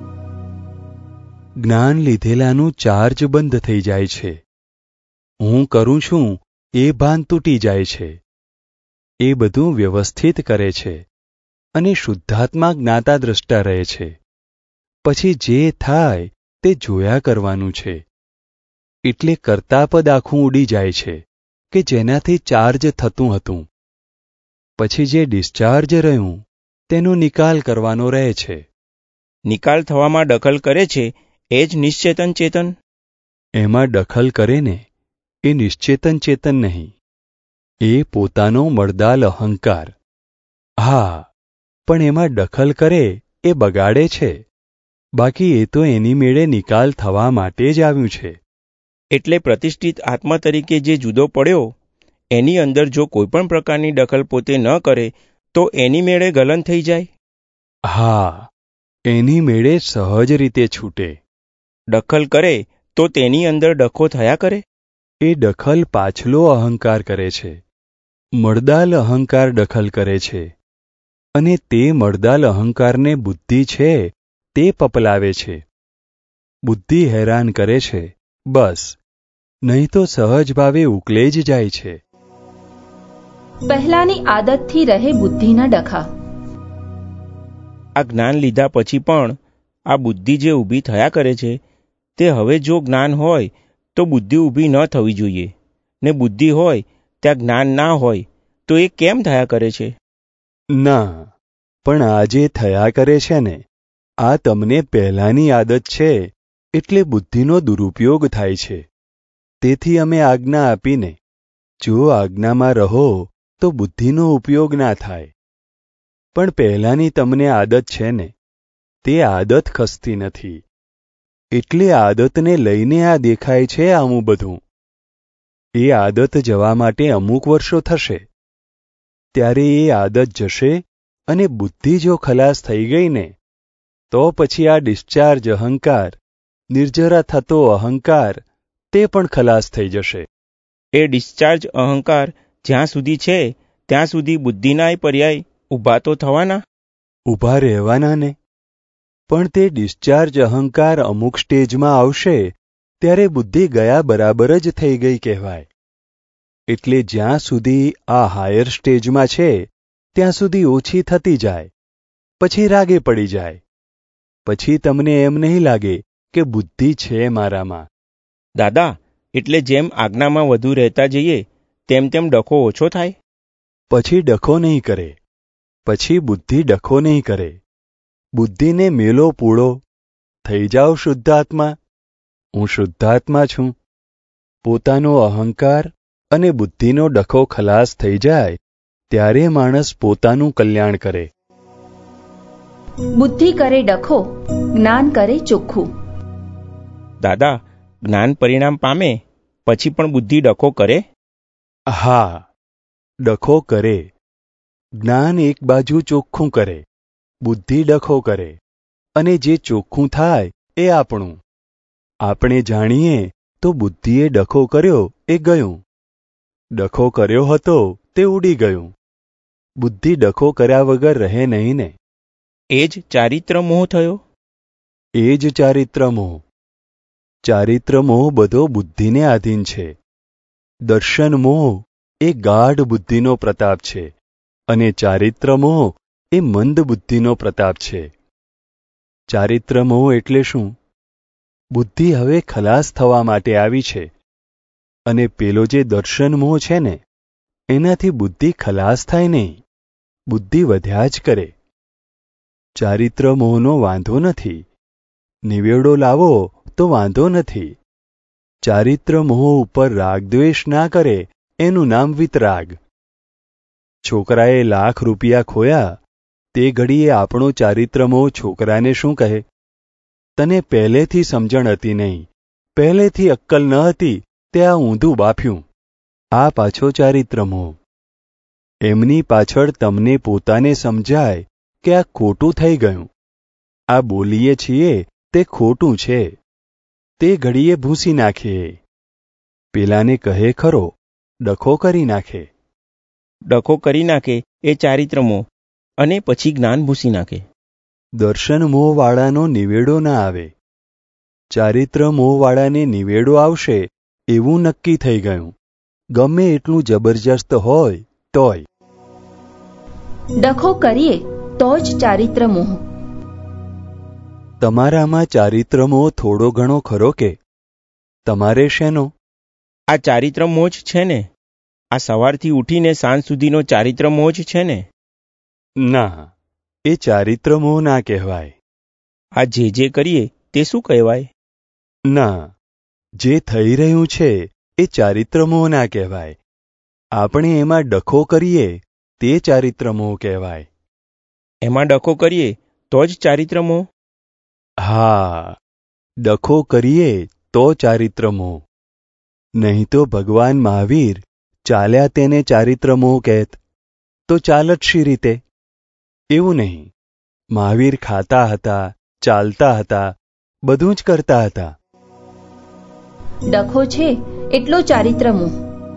જ્ઞાન લીધેલાનું ચાર્જ બંધ થઈ જાય છે. હું કરું છું એ ભાન તૂટી જાય છે. એ બધું વ્યવસ્થિત કરે છે અને શુદ્ધાત્મા જ્ઞાતા દ્રષ્ટા રહે છે. પછી જે થાય તે જોયા કરવાનું છે. એટલે કર્તાપદ આખું ઉડી જાય છે કે જેનાથી ચાર્જ થતું હતું. પછી જે ડિસ્ચાર્જ રહ્યું તેનો નિકાલ કરવાનો રહે છે. નિકાલ થવામાં દખલ કરે છે એ જ નિશ્ચેતન ચેતન. એમાં દખલ કરે ને એ નિશ્ચેતન ચેતન નહીં, એ પોતાનો મળદાલ અહંકાર. હા, પણ એમાં દખલ કરે એ બગાડે છે. બાકી એ તો એની મેળે નિકાલ થવા માટે જ આવ્યું છે. એટલે પ્રતિષ્ઠિત આત્મા તરીકે જે જુદો પડ્યો એની અંદર જો કોઈપણ પ્રકારની દખલ પોતે ન કરે તો એની મેળે ગલન થઈ જાય. હા, એની મેળે સહજ રીતે છૂટે. દખલ કરે તો તેની અંદર ડખો થયા કરે. એ દખલ પાછલો અહંકાર કરે છે. મળદાલ અહંકાર દખલ કરે છે અને તે મળદાલ અહંકારને બુદ્ધિ છે તે પપલાવે છે. બુદ્ધિ હેરાન કરે છે બસ, નહીં તો સહજ ભાવે ઉકલે જ જાય છે. પહેલાની આદતથી રહે બુદ્ધિના ડખા. આ જ્ઞાન લીધા પછી પણ આ બુદ્ધિ જે ઊભી થયા કરે છે, તે હવે જો જ્ઞાન હોય તો બુદ્ધિ ઊભી ન થવી જોઈએ, ને બુદ્ધિ હોય ત્યાં જ્ઞાન ના હોય તો એ કેમ થયા કરે છે? ના, પણ આ જે થયા કરે છે ને, આ તમને પહેલાંની આદત છે એટલે બુદ્ધિનો દુરુપયોગ થાય છે. તેથી અમે આજ્ઞા આપીને, જો આજ્ઞામાં રહો તો બુદ્ધિનો ઉપયોગ ના થાય. પણ પહેલાંની તમને આદત છે ને, તે આદત ખસતી નથી, એટલે આદતને લઈને આ દેખાય છે આવું બધું. એ આદત જવા માટે અમુક વર્ષો થશે, ત્યારે એ આદત જશે અને બુદ્ધિ જો ખલાસ થઈ ગઈ ને, તો પછી આ ડિસ્ચાર્જ અહંકાર, નિર્જરા થતો અહંકાર, તે પણ ખલાસ થઈ જશે. એ ડિસ્ચાર્જ અહંકાર જ્યાં સુધી છે ત્યાં સુધી બુદ્ધિના પર્યાય ઊભા તો થવાના? ઊભા રહેવાના ને. પણ તે ડિસ્ચાર્જ અહંકાર અમુક સ્ટેજમાં આવશે ત્યારે બુદ્ધિ ગયા બરાબર જ થઈ ગઈ કહેવાય. એટલે જ્યાં સુધી આ હાયર સ્ટેજમાં છે ત્યાં સુધી ઓછી થતી જાય, પછી રાગે પડી જાય. પછી તમને એમ નહીં લાગે કે બુદ્ધિ છે મારામાં. દાદા, એટલે જેમ આજ્ઞામાં વધુ રહેતા જઈએ તેમ તેમ ડખો ઓછો થાય? પછી ડખો નહીં કરે, પછી બુદ્ધિ ડખો નહીં કરે. બુદ્ધિને મેલો પૂળો, થઈ જાઓ શુદ્ધાત્મા. હું શુદ્ધાત્મા છું. પોતાનો અહંકાર અને બુદ્ધિનો ડખો ખલાસ થઈ જાય ત્યારે માણસ પોતાનું કલ્યાણ કરે. બુદ્ધિ કરે ડખો, જ્ઞાન કરે ચોખ્ખું. દાદા, જ્ઞાન પરિણામ પામે પછી પણ બુદ્ધિ ડખો કરે? હા, ડખો કરે. જ્ઞાન એક બાજુ ચોખ્ખું કરે, બુદ્ધિ ડખો કરે, અને જે ચોખ્ખું થાય એ આપણું. આપણે જાણીએ તો બુદ્ધિએ ડખો કર્યો એ ગયું, ડખો કર્યો હતો તે ઉડી ગયું. બુદ્ધિ ડખો કર્યા વગર રહે નહીં ને. એ જ ચારિત્ર મોહ થયો? એ જ ચારિત્ર મોહ. ચારિત્ર મોહ બધો બુદ્ધિને આધીન છે. દર્શન મોહ એ ગાઢ બુદ્ધિનો પ્રતાપ છે, અને ચારિત્ર મોહ એ મંદ બુદ્ધિનો પ્રતાપ છે. ચારિત્ર મોહ એટલે શું? બુદ્ધિ હવે ખલાસ થવા માટે આવી છે, અને પેલો જે દર્શન મોહ છે ને, એનાથી બુદ્ધિ ખલાસ થાય નહીં, બુદ્ધિ વધ્યા જ કરે. ચારિત્ર મોહનો વાંધો નથી, નિવેડો લાવો તો વાંધો નથી. ચારિત્ર મોહ ઉપર રાગદ્વેષ ના કરે એનું નામ વિતરાગ. છોકરાએ ₹1,00,000 ખોયા તે ઘડીએ આપણો ચારિત્ર મોહ છોકરાને શું કહે? તને પહેલેથી સમજણ હતી નહીં, પહેલેથી અક્કલ ન હતી, તે આ ઊંધું બાફ્યું. આ પાછો ચારિત્ર મોહ. એમની પાછળ તમને પોતાને સમજાય કે આ ખોટું થઈ ગયું, આ બોલીએ છીએ તે ખોટું છે, તે ઘડીએ ભૂંસી નાખીએ. પેલાને કહે ખરો, ડખો કરી નાખે. ડખો કરી નાખે એ ચારિત્ર મોહ, અને પછી જ્ઞાન ભૂસી નાખે. દર્શન મોહવાળાનો નિવેડો ના આવે. ચારિત્ર મોહવાળાને નિવેડો આવશે એવું નક્કી થઈ ગયું, ગમે એટલું જબરજસ્ત હોય તોય. ડખો કરીએ તો જ ચારિત્ર મોહ. તમારામાં ચારિત્ર મોહ થોડો ઘણો ખરો કે? તમારે શેનો? આ ચારિત્ર મોહ જ છે ને. આ સવારથી ઉઠીને સાંજ સુધીનો ચારિત્ર મોહ જ છે ને. ના, એ ચારિત્ર મોહ ના કહેવાય. આ જે કરીએ તે શું કહેવાય? ના, જે થઈ રહ્યું છે એ ચારિત્ર મોહ ના કહેવાય. આપણે એમાં ડખો કરીએ તે ચારિત્ર મોહ કહેવાય. એમાં ડખો કરીએ તો જ ચારિત્ર મોહ? હા, ડખો કરીએ તો ચારિત્ર મોહ. નહીં તો ભગવાન મહાવીર ચાલ્યા તેને ચારિત્ર મોહ કહેત, તો ચાલત શી રીતે? એવું નહીં, મહાવીર ખાતા હતા, ચાલતા હતા, બધું જ કરતા હતા. ડખો છે એટલો ચારિત્ર મોહ.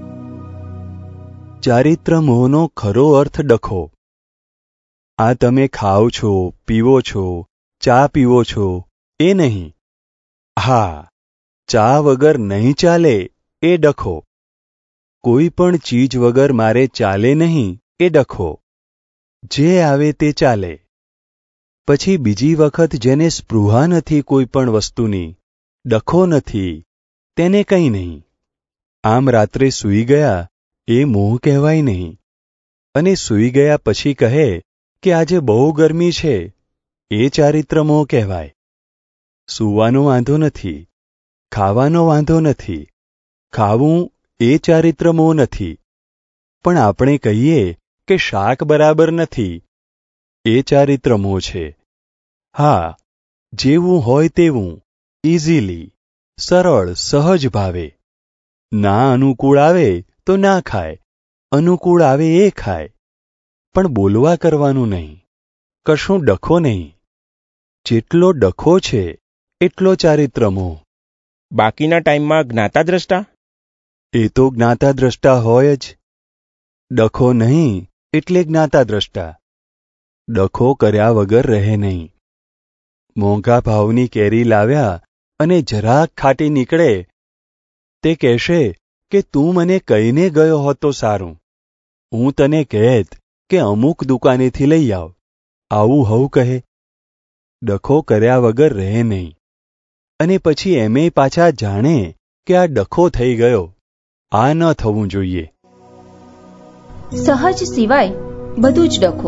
ચારિત્ર મોહનો ખરો અર્થ ડખો. આ તમે ખાઓ છો, પીવો છો, ચા પીવો છો એ નહીં. હા, ચા વગર નહીં ચાલે એ ડખો. કોઈ પણ ચીજ વગર મારે ચાલે નહીં એ ડખો. જે આવે તે ચાલે. પછી બીજી વખત જેને સ્પૃહા નથી કોઈ પણ વસ્તુની, ડખો નથી, તેને કંઈ નહીં. આમ રાત્રે સૂઈ ગયા એ મોહ કહેવાય નહીં. અને સૂઈ ગયા પછી કહે કે આજે બહુ ગરમી છે, એ ચારિત્ર મોહ કહેવાય. સૂવાનો વાંધો નથી, ખાવાનો વાંધો નથી, ખાવું એ ચારિત્ર મોહ નથી. પણ આપણે કહીએ કે શાક બરાબર નથી, એ ચારિત્ર મોહ છે. હા, જેવું હોય તેવું, ઇઝીલી, સરળ સહજ ભાવે. ના અનુકૂળ આવે તો ના ખાય, અનુકૂળ આવે એ ખાય. પણ બોલવા કરવાનું નહીં, કશું ડખો નહીં. જેટલો ડખો છે એટલો ચારિત્ર મોહ. બાકીના ટાઈમમાં જ્ઞાતા દ્રષ્ટા? એ તો જ્ઞાતા દ્રષ્ટા હોય જ. ડખો નહીં એટલે જ્ઞાતા દ્રષ્ટા. ડખો કર્યા વગર રહે નહીં. મોંઘા ભાવની કેરી લાવ્યા અને જરાક ખાટી નીકળે તે કહેશે કે તું મને કહીને ગયો હોત તો સારું. હું તને કહેત કે અમુક દુકાનેથી લઈ આવ. આવું હવું કહે. ડખો કર્યા વગર રહે નહીં. અને પછી એમે પાછા જાણે કે આ ડખો થઈ ગયો, આ ન થવું જોઈએ. સહજ સિવાય બધું જ ડખો.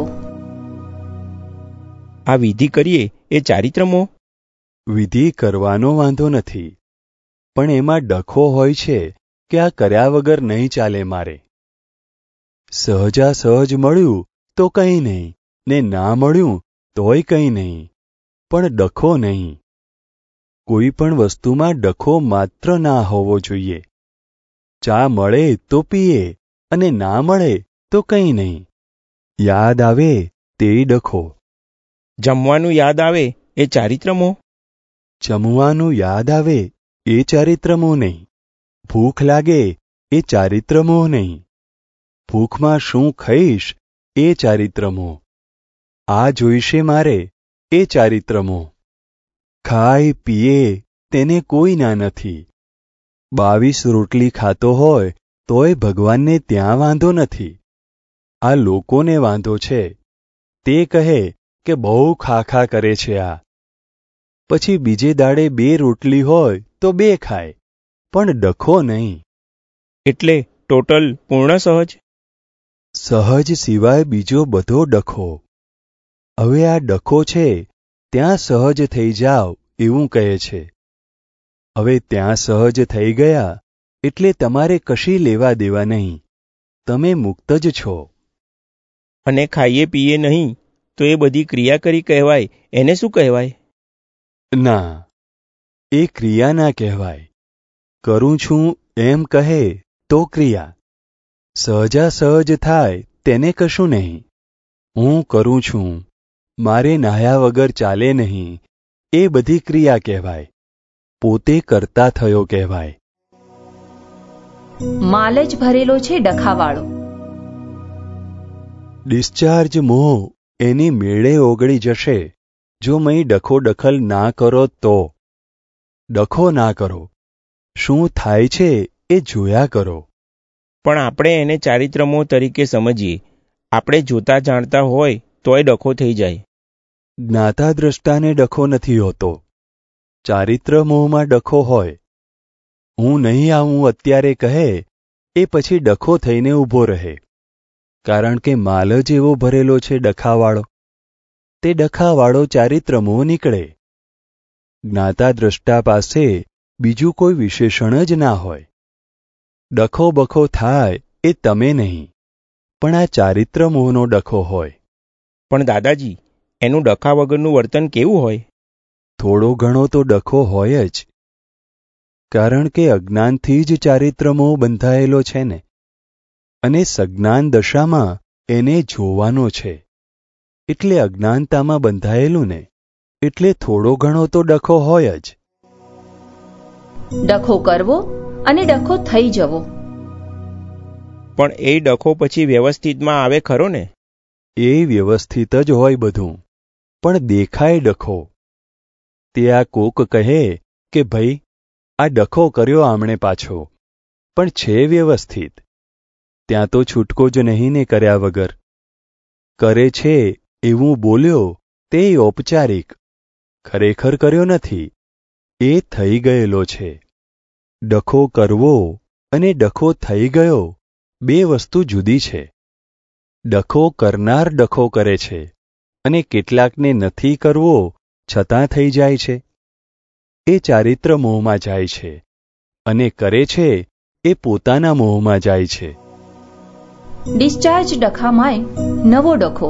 આ વિધિ કરીએ એ ચારિત્ર મોહ? વિધિ કરવાનો વાંધો નથી, પણ એમાં ડખો હોય છે કે આ કર્યા વગર નહીં ચાલે મારે. સહજા સહજ મળ્યું તો કંઈ નહીં, ને ના મળ્યું તોય કંઈ નહીં, પણ ડખો નહીં. કોઈ પણ વસ્તુમાં ડખો માત્ર ના હોવો જોઈએ. ચા મળે તો પીએ અને ના મળે તો કંઈ નહીં. યાદ આવે તે ડખો. જમવાનું યાદ આવે એ ચારિત્ર મોહ? જમવાનું યાદ આવે એ ચારિત્ર મોહ નહીં. ભૂખ લાગે એ ચારિત્ર મોહ નહીં. ભૂખમાં શું ખાઈશ એ ચારિત્ર મોહ. આ જોઈશે મારે એ ચારિત્ર મોહ. ખાય પીએ તેને કોઈ ના નથી. 22 રોટલી ખાતો હોય તોય ભગવાનને ત્યાં વાંધો નથી. આ લોકોને વાંધો છે. તે કહે કે બહુ ખાખા કરે છે આ. પછી બીજે દાડે 2 રોટલી હોય તો 2 ખાય, પણ ડખો નહીં. એટલે ટોટલ પૂર્ણ સહજ? સહજ સિવાય બીજો બધો ડખો. હવે આ ડખો છે ત્યાં સહજ થઈ જાવ એવું કહે છે. હવે ત્યાં સહજ થઈ ગયા એટલે તમારે કશી લેવા દેવા નહીં. તમે મુક્ત જ છો. અને ખાઈએ પીએ નહીં તો એ બધી ક્રિયા કરી કહેવાય, એને શું કહેવાય? ના, એ ક્રિયા ના કહેવાય. કરું છું એમ કહે તો ક્રિયા. સહજા સહજ થાય તેને કશું નહીં. હું કરું છું, મારે નાહ્યા વગર ચાલે નહીં, એ બધી ક્રિયા કહેવાય. પોતે કરતા થયો કહેવાય. માલ જ ભરેલો છે ડખાવાળો. ડિસ્ચાર્જ મોહ એની મેળે ઓગળી જશે જો મય ડખો દખલ ના કરો તો. ડખો ના કરો, શું થાય છે એ જોયા કરો. પણ આપણે એને ચારિત્ર મોહ તરીકે સમજીએ. આપણે જોતા જાણતા હોય તોય ડખો થઈ જાય. જ્ઞાતા દ્રષ્ટાને ડખો નથી હોતો. ચારિત્ર મોહમાં ડખો હોય. હું નહીં આવું અત્યારે કહે એ પછી ડખો થઈને ઊભો રહે. કારણ કે માલ જ એવો ભરેલો છે ડખાવાળો. તે ડખાવાળો ચારિત્ર મોહ નીકળે. જ્ઞાતા દ્રષ્ટા પાસે બીજું કોઈ વિશેષણ જ ના હોય. ડખો બખો થાય એ તમે નહીં, પણ આ ચારિત્ર મોહનો ડખો હોય. પણ દાદાજી, એનું ડખા વગરનું વર્તન કેવું હોય? થોડો ઘણો તો ડખો હોય જ. કારણ કે અજ્ઞાનથી જ ચારિત્ર મોહ બંધાયેલો છે ને. અને સજ્ઞાન દશામાં એને જોવાનો છે. એટલે અજ્ઞાનતામાં બંધાયેલું ને, એટલે થોડો ઘણો તો ડખો હોય જ. ડખો કરવો અને ડખો થઈ જવો. પણ એ ડખો પછી વ્યવસ્થિતમાં આવે ખરો ને? એ વ્યવસ્થિત જ હોય બધું, પણ દેખાય ડખો. તે આ કોક કહે કે ભાઈ આ ડખો કર્યો આમણે પાછો, પણ છે વ્યવસ્થિત. ત્યાં તો છૂટકો જ નહીં ને કર્યા વગર. કરે છે એવું બોલ્યો તે ઔપચારિક, ખરેખર કર્યો નથી, એ થઈ ગયેલો છે. ડખો કરવો અને ડખો થઈ ગયો બે વસ્તુ જુદી છે. ડખો કરનાર ડખો કરે છે અને કેટલાકને નથી કરવો છતાં થઈ જાય છે. એ ચારિત્ર મોહમાં જાય છે અને કરે છે એ પોતાના મોહમાં જાય છે. ડિસ્ચાર્જ ડખામાંય નવો ડખો.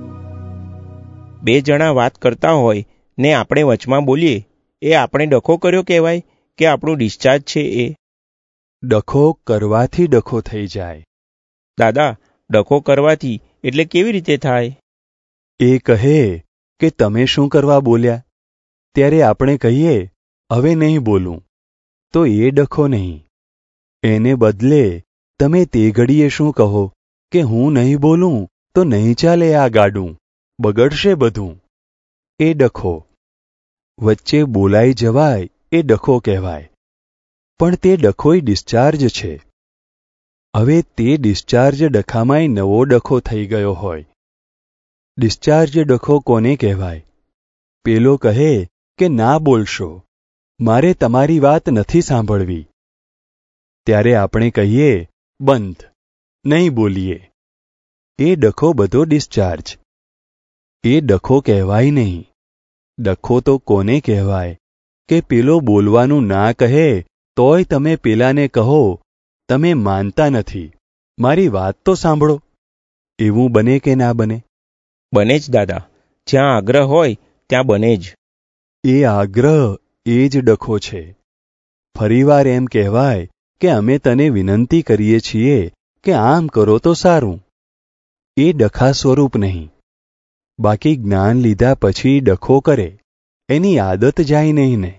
બે જણા વાત કરતા હોય ને આપણે વચમાં બોલીએ, એ આપણે ડખો કર્યો કહેવાય કે આપણું ડિસ્ચાર્જ છે એ? ડખો કરવાથી ડખો થઈ જાય. દાદા, ડખો કરવાથી એટલે કેવી રીતે થાય? એ કહે કે તમે શું કરવા બોલ્યા, ત્યારે આપણે કહીએ હવે નહીં બોલું, તો એ ડખો નહીં. એને બદલે તમે તે ઘડીએ શું કહો કે હું નહીં બોલું તો નહીં ચાલે, આ ગાડું બગડશે બધું, એ ડખો. વચ્ચે બોલાઈ જવાય એ ડખો કહેવાય, પણ તે ડખોય ડિસ્ચાર્જ છે. હવે તે ડિસ્ચાર્જ ડખામાંય નવો ડખો થઈ ગયો હોય. ડિસ્ચાર્જ ડખો કોને કહેવાય? પેલો કહે કે ના બોલશો, મારે તમારી વાત નથી સાંભળવી. ત્યારે આપણે કહીએ બંધ, નહીં બોલીએ. એ ડખો બધો ડિસ્ચાર્જ. એ ડખો કહેવાય નહીં. ડખો તો કોને કહેવાય કે પેલો બોલવાનું ના કહે તોય તમે પેલાને કહો તમે માનતા નથી, મારી વાત તો સાંભળો. એવું બને કે ના બને? બને જ દાદા, જ્યાં આગ્રહ હોય ત્યાં બને જ. એ આગ્રહ એ જ ડખો છે. ફરીવાર એમ કહેવાય કે અમે તને વિનંતી કરીએ છીએ કે આમ કરો તો સારું. એ ડખા સ્વરૂપ નહીં. બાકી જ્ઞાન લીધા પછી ડખો કરે એની આદત જાય નહીં ને.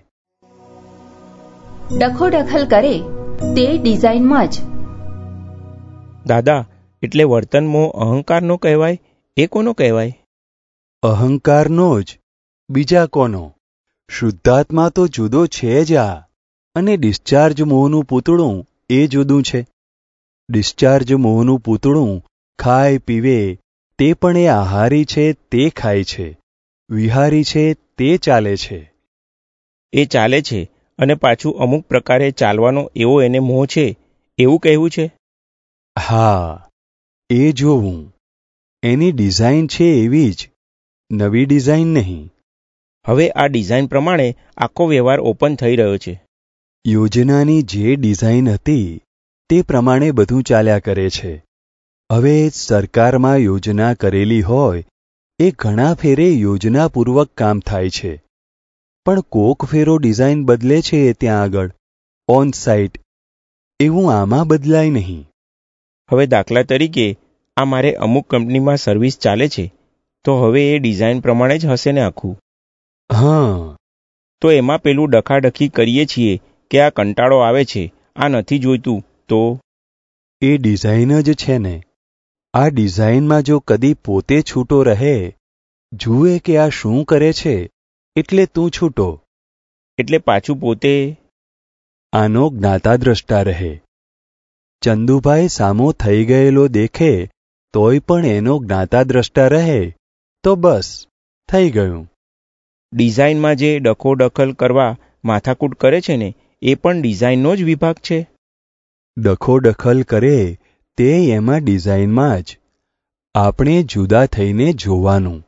ડખો દખલ કરે તે ડિઝાઇનમાં જ. દાદા, એટલે વર્તનમાં અહંકારનો કહેવાય એ કોનો કહેવાય? અહંકારનો જ. બીજા કોનો? શુદ્ધાત્મા તો જુદો છે જ આ, અને ડિસ્ચાર્જ મોહનું પૂતળું એ જુદું છે. ડિસ્ચાર્જ મોહનું પૂતળું ખાય પીવે તે પણ એ આહારી છે, તે ખાય છે, વિહારી છે, તે ચાલે છે. એ ચાલે છે અને પાછું અમુક પ્રકારે ચાલવાનો એવો એને મોહ છે, એવું કહેવું છે? હા, એ જોવું. એની ડિઝાઇન છે એવી જ, નવી ડિઝાઇન નહીં. હવે આ ડિઝાઇન પ્રમાણે આખો વ્યવહાર ઓપન થઈ રહ્યો છે. યોજનાની જે ડિઝાઇન હતી તે પ્રમાણે બધું ચાલ્યા કરે છે. હવે સરકારમાં યોજના કરેલી હોય એ ઘણા ફેરે યોજનાપૂર્વક કામ થાય છે, પણ કોક ફેરો ડિઝાઇન બદલે છે ત્યાં આગળ ઓન સાઇટ. એવું આમાં બદલાય નહીં. હવે દાખલા તરીકે આ મારે અમુક કંપનીમાં સર્વિસ ચાલે છે, તો હવે એ ડિઝાઇન પ્રમાણે જ હશે ને આખું? હા. તો એમાં પેલું ડખાડખી કરીએ છીએ કે આ કંટાળો આવે છે, આ નથી જોઈતું, તો એ ડિઝાઇન જ છે ને. આ ડિઝાઇનમાં જો કદી પોતે છૂટો રહે, જુએ કે આ શું કરે છે, એટલે તું છૂટો. એટલે પાછું પોતે આનો જ્ઞાતા દ્રષ્ટા રહે. ચંદુભાઈ સામો થઈ ગયેલો દેખે તોય પણ એનો જ્ઞાતા દ્રષ્ટા રહે તો બસ થઈ ગયું. ડિઝાઇનમાં જે ડખો દખલ કરવા માથાકૂટ કરે છે ને, એ પણ ડિઝાઇનનો જ વિભાગ છે. ડખો દખલ કરે તે એમાં ડિઝાઇનમાં જ. આપણે જુદા થઈને જોવાનું.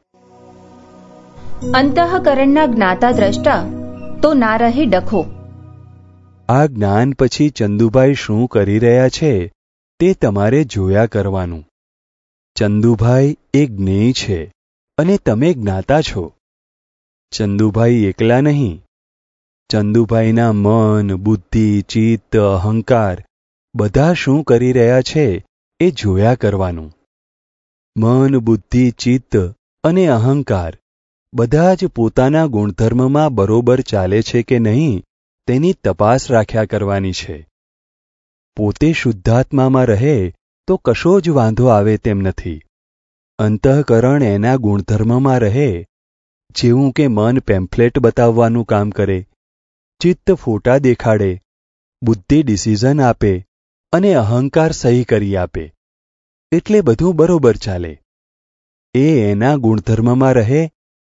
અંતઃકરણના જ્ઞાતા દ્રષ્ટા તો ના રહે ડખો. આ જ્ઞાન પછી ચંદુભાઈ શું કરી રહ્યા છે તે તમારે જોયા કરવાનું. ચંદુભાઈ એ જ્ઞેય છે અને તમે જ્ઞાતા છો. ચંદુભાઈ એકલા નહીં. ચંદુભાઈના મન, બુદ્ધિ, ચિત્ત, અહંકાર બધા શું કરી રહ્યા છે એ જોયા કરવાનું. મન, બુદ્ધિ, ચિત્ત અને અહંકાર બધા જ પોતાના ગુણધર્મમાં બરોબર ચાલે છે કે નહીં તેની તપાસ રાખ્યા કરવાની છે. પોતે શુદ્ધાત્મામાં રહે તો કશો જ વાંધો આવે તેમ નથી. અંતઃકરણ એના ગુણધર્મમાં રહે, જેવું કે મન પેમ્ફલેટ બતાવવાનું કામ કરે, ચિત્ત ફોટા દેખાડે, બુદ્ધિ ડિસિઝન આપે અને અહંકાર સહી કરી આપે, એટલે બધું બરોબર ચાલે. એ એના ગુણધર્મમાં રહે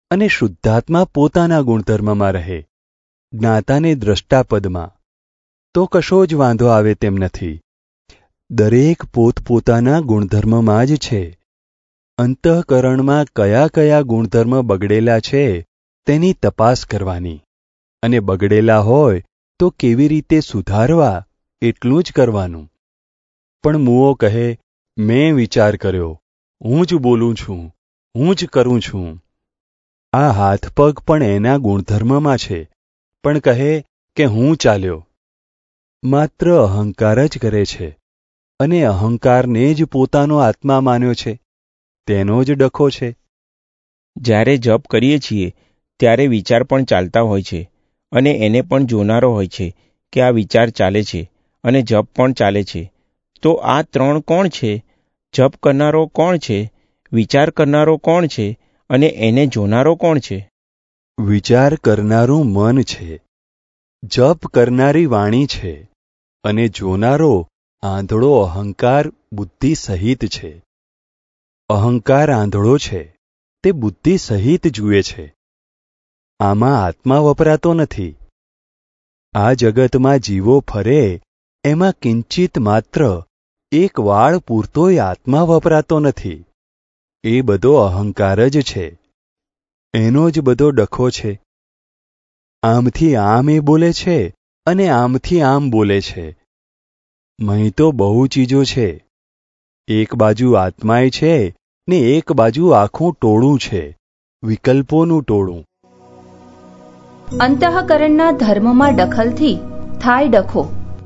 અને શુદ્ધાત્મા પોતાના ગુણધર્મમાં રહે, જ્ઞાતાને દ્રષ્ટાપદમાં, તો કશો જ વાંધો આવે તેમ નથી. દરેક પોતપોતાના ગુણધર્મમાં જ છે. અંતઃકરણમાં કયા કયા ગુણધર્મ બગડેલા છે તેની તપાસ કરવાની, અને બગડેલા હોય તો કેવી રીતે સુધારવા એટલું જ કરવાનું. પણ મુઓ કહે, મેં વિચાર કર્યો, હું જ બોલું છું, હું જ કરું છું. આ હાથ પગ પણ એના ગુણધર્મમાં છે, પણ કહે કે હું ચાલ્યો. માત્ર અહંકાર જ કરે છે, અને અહંકારને જ પોતાનો આત્મા માન્યો છે, તેનો જ ડખો છે. જ્યારે જપ કરીએ છીએ ત્યારે વિચાર પણ ચાલતા હોય છે, અને એને પણ જોનારો હોય છે કે આ વિચાર ચાલે છે અને જપ પણ ચાલે છે. તો આ ત્રણ કોણ છે? જપ કરનારો કોણ છે? વિચાર કરનારો કોણ છે? અને એને જોનારો કોણ છે? વિચાર કરનારું મન છે, જપ કરનારી વાણી છે, અને જોનારો આંધળો અહંકાર બુદ્ધિ સહિત છે. અહંકાર આંધળો છે, તે બુદ્ધિ સહિત જુએ છે. આમાં આત્મા વપરાતો નથી. આ જગતમાં જીવો ફરે એમાં કિંચિત માત્ર એક વાળ પૂરતોય આત્મા વપરાતો નથી. એ બધો અહંકાર જ છે, એનો જ બધો ડખો છે. આમથી આમ એ બોલે છે અને આમથી આમ બોલે છે. મહી તો બહુ ચીજો છે. એક બાજુ આત્માય છે ને એક બાજુ આખું ટોળું છે, વિકલ્પોનું ટોળું. અંતઃકરણના ધર્મમાં દખલથી થાય ડખો.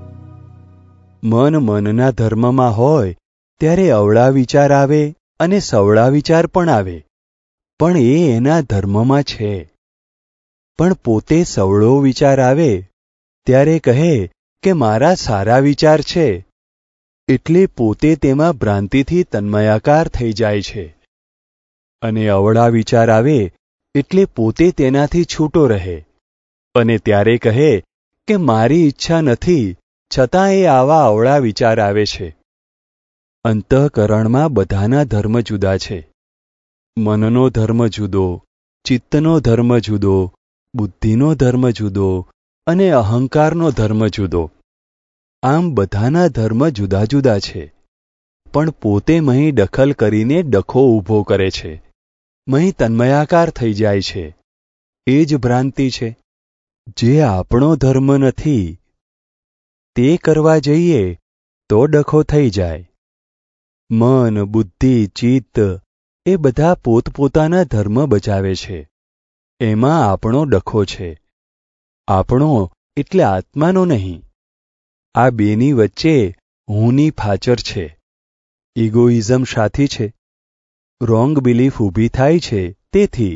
મનના ધર્મમાં હોય ત્યારે અવળા વિચાર આવે અને સવળા વિચાર પણ આવે, પણ એ એના ધર્મમાં છે. પણ પોતે સવળો વિચાર આવે ત્યારે કહે કે મારા સારા વિચાર છે, એટલે પોતે તેમાં ભ્રાંતિથી તન્મયાકાર થઈ જાય છે. અને અવળા વિચાર આવે એટલે પોતે તેનાથી છૂટો રહે, અને ત્યારે કહે કે મારી ઈચ્છા નથી, છતાં એ આવા અવળા વિચાર આવે છે. અંતઃકરણમાં બધાના ધર્મ જુદા છે. મનનો ધર્મ જુદો, ચિત્તનો ધર્મ જુદો, બુદ્ધિનો ધર્મ જુદો અને અહંકારનો ધર્મ જુદો. આમ બધાના ધર્મ જુદા જુદા છે, પણ પોતે મહી દખલ કરીને ડખો ઊભો કરે છે, મહી તન્મયાકાર થઈ જાય છે. એ જ ભ્રાંતિ છે. જે આપણો ધર્મ નથી તે કરવા જઈએ તો ડખો થઈ જાય. મન, બુદ્ધિ, ચિત્ત એ બધા પોતપોતાના ધર્મ બજાવે છે. એમાં આપણો ડખો છે. આપણો એટલે આત્માનો નહીં. આ બેની વચ્ચે હુંની ફાચર છે. ઇગોઇઝમ સાથી છે. રોંગ બિલીફ ઊભી થાય છે. તેથી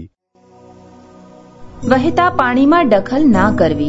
વહેતા પાણીમાં દખલ ના કરવી.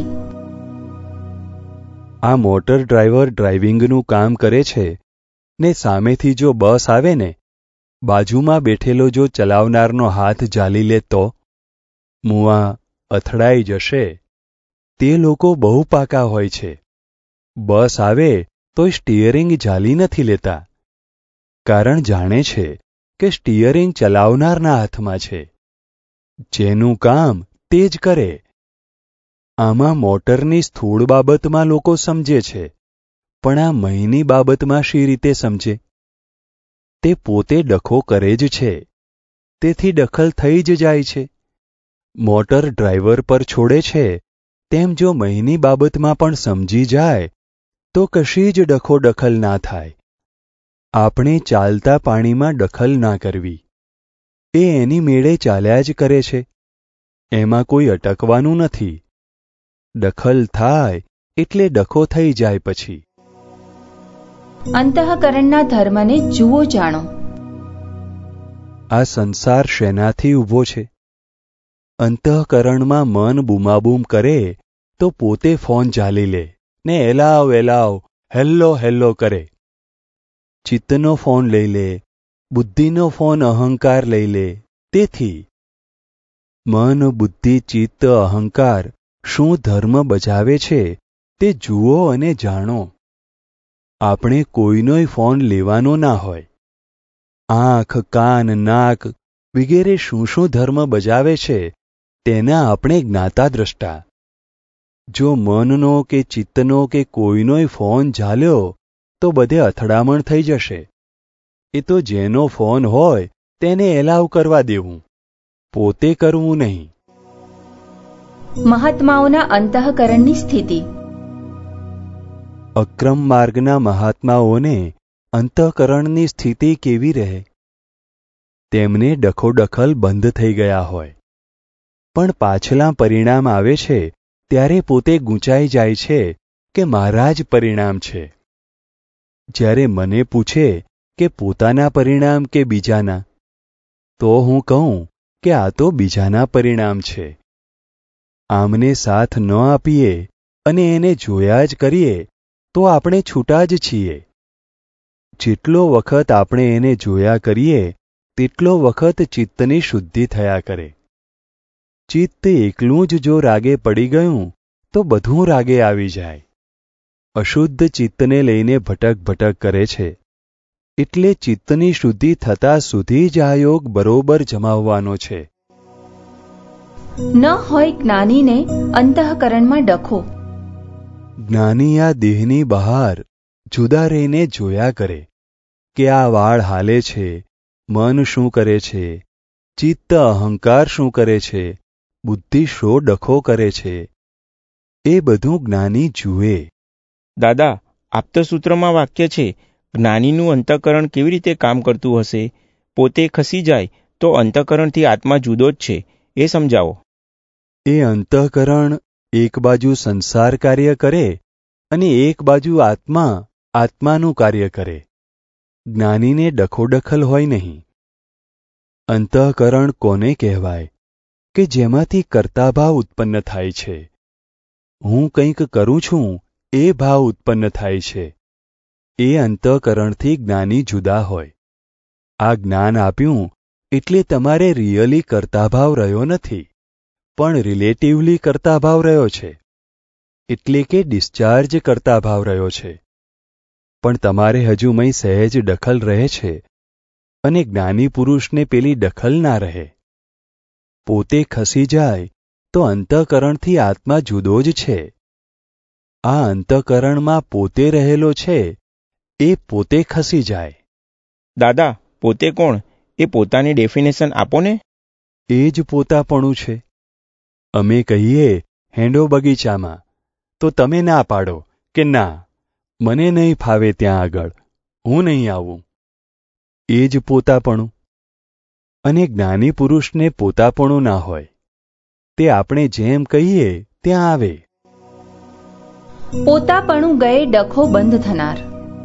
આ મોટર ડ્રાઈવર ડ્રાઇવિંગનું કામ કરે છે ને સામેથી જો બસ આવે ને, બાજુમાં બેઠેલો જો ચલાવનારનો હાથ ઝાલી લે તો મુઆ અથડાઈ જશે. તે લોકો બહુ પાકા હોય છે. બસ આવે તો સ્ટીયરિંગ ઝાલી નથી લેતા, કારણ જાણે છે કે સ્ટીયરિંગ ચલાવનારના હાથમાં છે. જેનું કામ તે જ કરે. આમાં મોટરની સ્થૂળ બાબતમાં લોકો સમજે છે, પણ આ મહીની બાબતમાં શી રીતે સમજે? તે પોતે ડખો કરે જ છે, તેથી દખલ થઈ જ જાય છે. મોટર ડ્રાઈવર પર છોડે છે તેમ જો મહીની બાબતમાં પણ સમજી જાય તો કશી જ દખલ ના થાય. આપણે ચાલતા પાણીમાં દખલ ના કરવી. એ એની મેળે ચાલ્યા જ કરે છે, એમાં કોઈ અટકવાનું નથી. દખલ થાય એટલે ડખો થઈ જાય. પછી અંતઃકરણના ધર્મને જુઓ જાણો. આ સંસાર શેનાથી ઊભો છે? અંતઃકરણમાં મન બૂમાબૂમ કરે તો પોતે ફોન ઝાલી લે ને એલાવ એલાવ, હેલ્લો હેલ્લો કરે. ચિત્તનો ફોન લઈ લે, બુદ્ધિનો ફોન અહંકાર લઈ લે. તેથી મન, બુદ્ધિ, ચિત્ત, અહંકાર શું ધર્મ બજાવે છે તે જુઓ અને જાણો. આપણે કોઈનોય ફોન લેવાનો ના હોય. આંખ, કાન, નાક વગેરે શું શું ધર્મ બજાવે છે તેના આપણે જ્ઞાતા દ્રષ્ટા. જો મનનો કે ચિત્તનો કે કોઈનોય ફોન ઝાલ્યો તો બધે અથડામણ થઈ જશે. એ તો જેનો ફોન હોય તેને એલાવ કરવા દેવું, પોતે કરવું નહીં. મહાત્માઓના અંતઃકરણની સ્થિતિ. અક્રમ માર્ગના મહાત્માઓને અંતઃકરણની સ્થિતિ કેવી રહે? તેમને ડખોડખલ બંધ થઈ ગયા હોય, પણ પાછલા પરિણામ આવે છે ત્યારે પોતે ગૂંચાઈ જાય છે કે મારા જ પરિણામ છે. જ્યારે મને પૂછે કે પોતાના પરિણામ કે બીજાના, તો હું કહું કે આ તો બીજાના પરિણામ છે. આમને સાથ ન આપીએ અને એને જોયા જ કરીએ તો આપણે છૂટા જ છીએ. જેટલો વખત આપણે એને જોયા કરીએ તેટલો વખત ચિત્તની શુદ્ધિ થયા કરે. ચિત્ત એકલું જ જો રાગે પડી ગયું તો બધું રાગે આવી જાય. અશુદ્ધ ચિત્તને લઈને ભટક ભટક કરે છે. એટલે ચિત્તની શુદ્ધિ થતા સુધી જ આ યોગ બરોબર જમાવવાનો છે. ન હોય જ્ઞાનીને અંતઃકરણમાં ડખો. જ્ઞાની આ દેહની બહાર જુદા રહીને જોયા કરે કે આ વાળ હાલે છે, મન શું કરે છે, ચિત્ત અહંકાર શું કરે છે, બુદ્ધિ શો ડખો કરે છે, એ બધું જ્ઞાની જુએ. દાદા, આપતસૂત્રમાં વાક્ય છે, જ્ઞાનીનું અંતઃકરણ કેવી રીતે કામ કરતું હશે? પોતે ખસી જાય તો અંતઃકરણથી આત્મા જુદો જ છે, એ સમજાવો. એ અંતઃકરણ એક બાજુ સંસાર કાર્ય કરે અને એક બાજુ આત્માનું કાર્ય કરે. જ્ઞાનીને ડખોડખલ હોય નહીં. અંતઃકરણ કોને કહેવાય? કે જેમાંથી કર્તા ભાવ ઉત્પન્ન થાય છે. હું કંઈક કરું છું એ ભાવ ઉત્પન્ન થાય છે. એ અંતઃકરણથી જ્ઞાની જુદા હોય. આ જ્ઞાન આપ્યું એટલે તમારે રિયલી કર્તા ભાવ રહ્યો નથી, પણ રિલેટિવલી કર્તા ભાવ રહ્યો છે. એટલે કે ડિસ્ચાર્જ કરતા ભાવ રહ્યો છે. પણ તમારે હજુ મય સહેજ દખલ રહે છે અને જ્ઞાની પુરુષને પેલી દખલ ના રહે. પોતે ખસી જાય તો અંતઃકરણથી આત્મા જુદો જ છે. આ અંતઃકરણમાં પોતે રહેલો છે એ પોતે ખસી જાય. દાદા, પોતે કોણ? એ પોતાની ડેફિનેશન આપો ને. એ જ પોતાપણું છે. અમે કહીએ હેંડો બગીચામાં, તો તમે ના પાડો કે ના, મને નહીં ફાવે ત્યાં આગળ, હું નહીં આવું. એ જ પોતાપણું. અને જ્ઞાની પુરુષને પોતાપણું ના હોય. તે આપણે જેમ કહીએ ત્યાં આવે. પોતાપણું ગયે ડખો બંધ થનાર.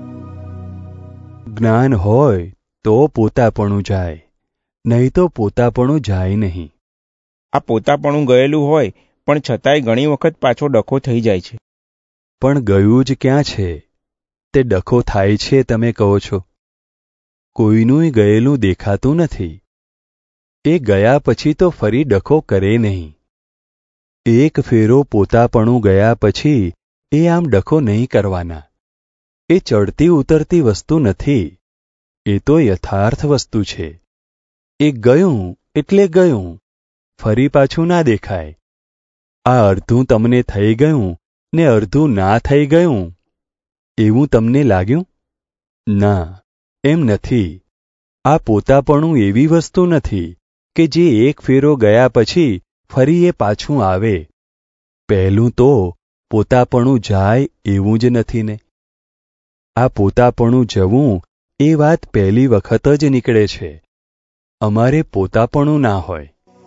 જ્ઞાન હોય તો પોતાપણું જાય, નહીં તો પોતાપણું જાય નહીં. આ પોતાપણું ગયેલું હોય પણ છતાંય ઘણી વખત પાછો ડખો થઈ જાય છે. પણ ગયું જ ક્યાં છે? તે ડખો થાય છે તમે કહો છો. કોઈનું ગયેલું દેખાતું નથી. એ ગયા પછી તો ફરી ડખો કરે નહીં. એક ફેરો પોતાપણું ગયા પછી એ આમ ડખો નહીં કરવાના. એ ચડતી ઉતરતી વસ્તુ નથી. એ તો યથાર્થ વસ્તુ છે. એ ગયું એટલે ગયું, ફરી પાછું ના દેખાય. આ અડધું તમને થઈ ગયું ને અડધું ના થઈ ગયું એવું તમને લાગ્યું? ના, એમ નથી. આ પોતાપણું એવી વસ્તુ નથી કે જે એક ફેરો ગયા પછી ફરી એ પાછું આવે. પહેલું તો પોતાપણું જાય એવું જ નથી ને. આ પોતાપણું જવું એ વાત પહેલી વખત જ નીકળે છે. અમારે પોતાપણું ના હોય.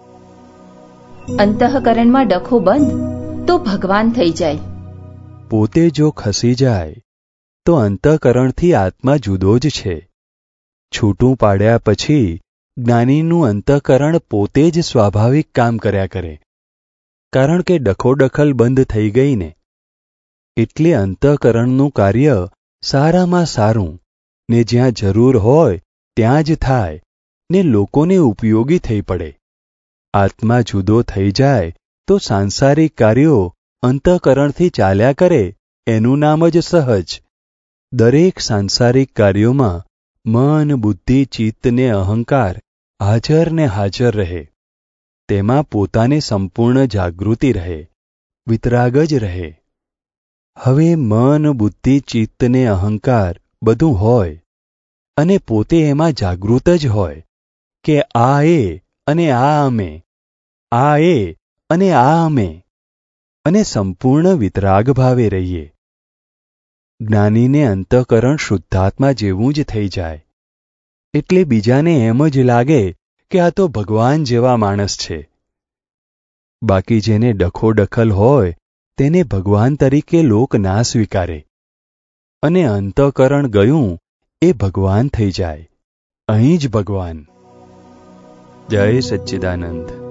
અંતઃકરણમાં ડખો બંધ તો ભગવાન થઈ જાય. પોતે જો ખસી જાય તો અંતઃકરણથી આત્મા જુદો જ છે. છૂટું પાડ્યા પછી જ્ઞાનીનું અંતઃકરણ પોતે જ સ્વાભાવિક કામ કર્યા કરે. કારણ કે ડખોડખલ બંધ થઈ ગઈ ને. એટલે અંતઃકરણનું કાર્ય સારામાં સારું ને જ્યાં જરૂર હોય ત્યાં જ થાય ને લોકોને ઉપયોગી થઈ પડે. આત્મા જુદો થઈ જાય તો સાંસારિક કાર્યો અંતઃકરણથી ચાલ્યા કરે એનું નામ જ સહજ. દરેક સાંસારિક કાર્યોમાં મન, બુદ્ધિ, ચિત્ત ને અહંકાર હાજર ને હાજર રહે, તેમાં પોતાને સંપૂર્ણ જાગૃતિ રહે, વિતરાગ જ રહે. હવે મન, બુદ્ધિ, ચિત્ત ને અહંકાર બધું હોય અને પોતે એમાં જાગૃત જ હોય કે આ એ અને આ અમે, આ એ અને આ અમે, અને સંપૂર્ણ વિતરાગ ભાવે રહીએ. જ્ઞાનીને અંતઃકરણ શુદ્ધાત્મા જેવું જ થઈ જાય, એટલે બીજાને એમ જ લાગે કે આ તો ભગવાન જેવા માણસ છે. બાકી જેને ડખોડખલ હોય તેને ભગવાન તરીકે લોક ના સ્વીકારે, અને અંતઃકરણ ગયું એ ભગવાન થઈ જાય. અહીં જ ભગવાન. જય સચ્ચિદાનંદ.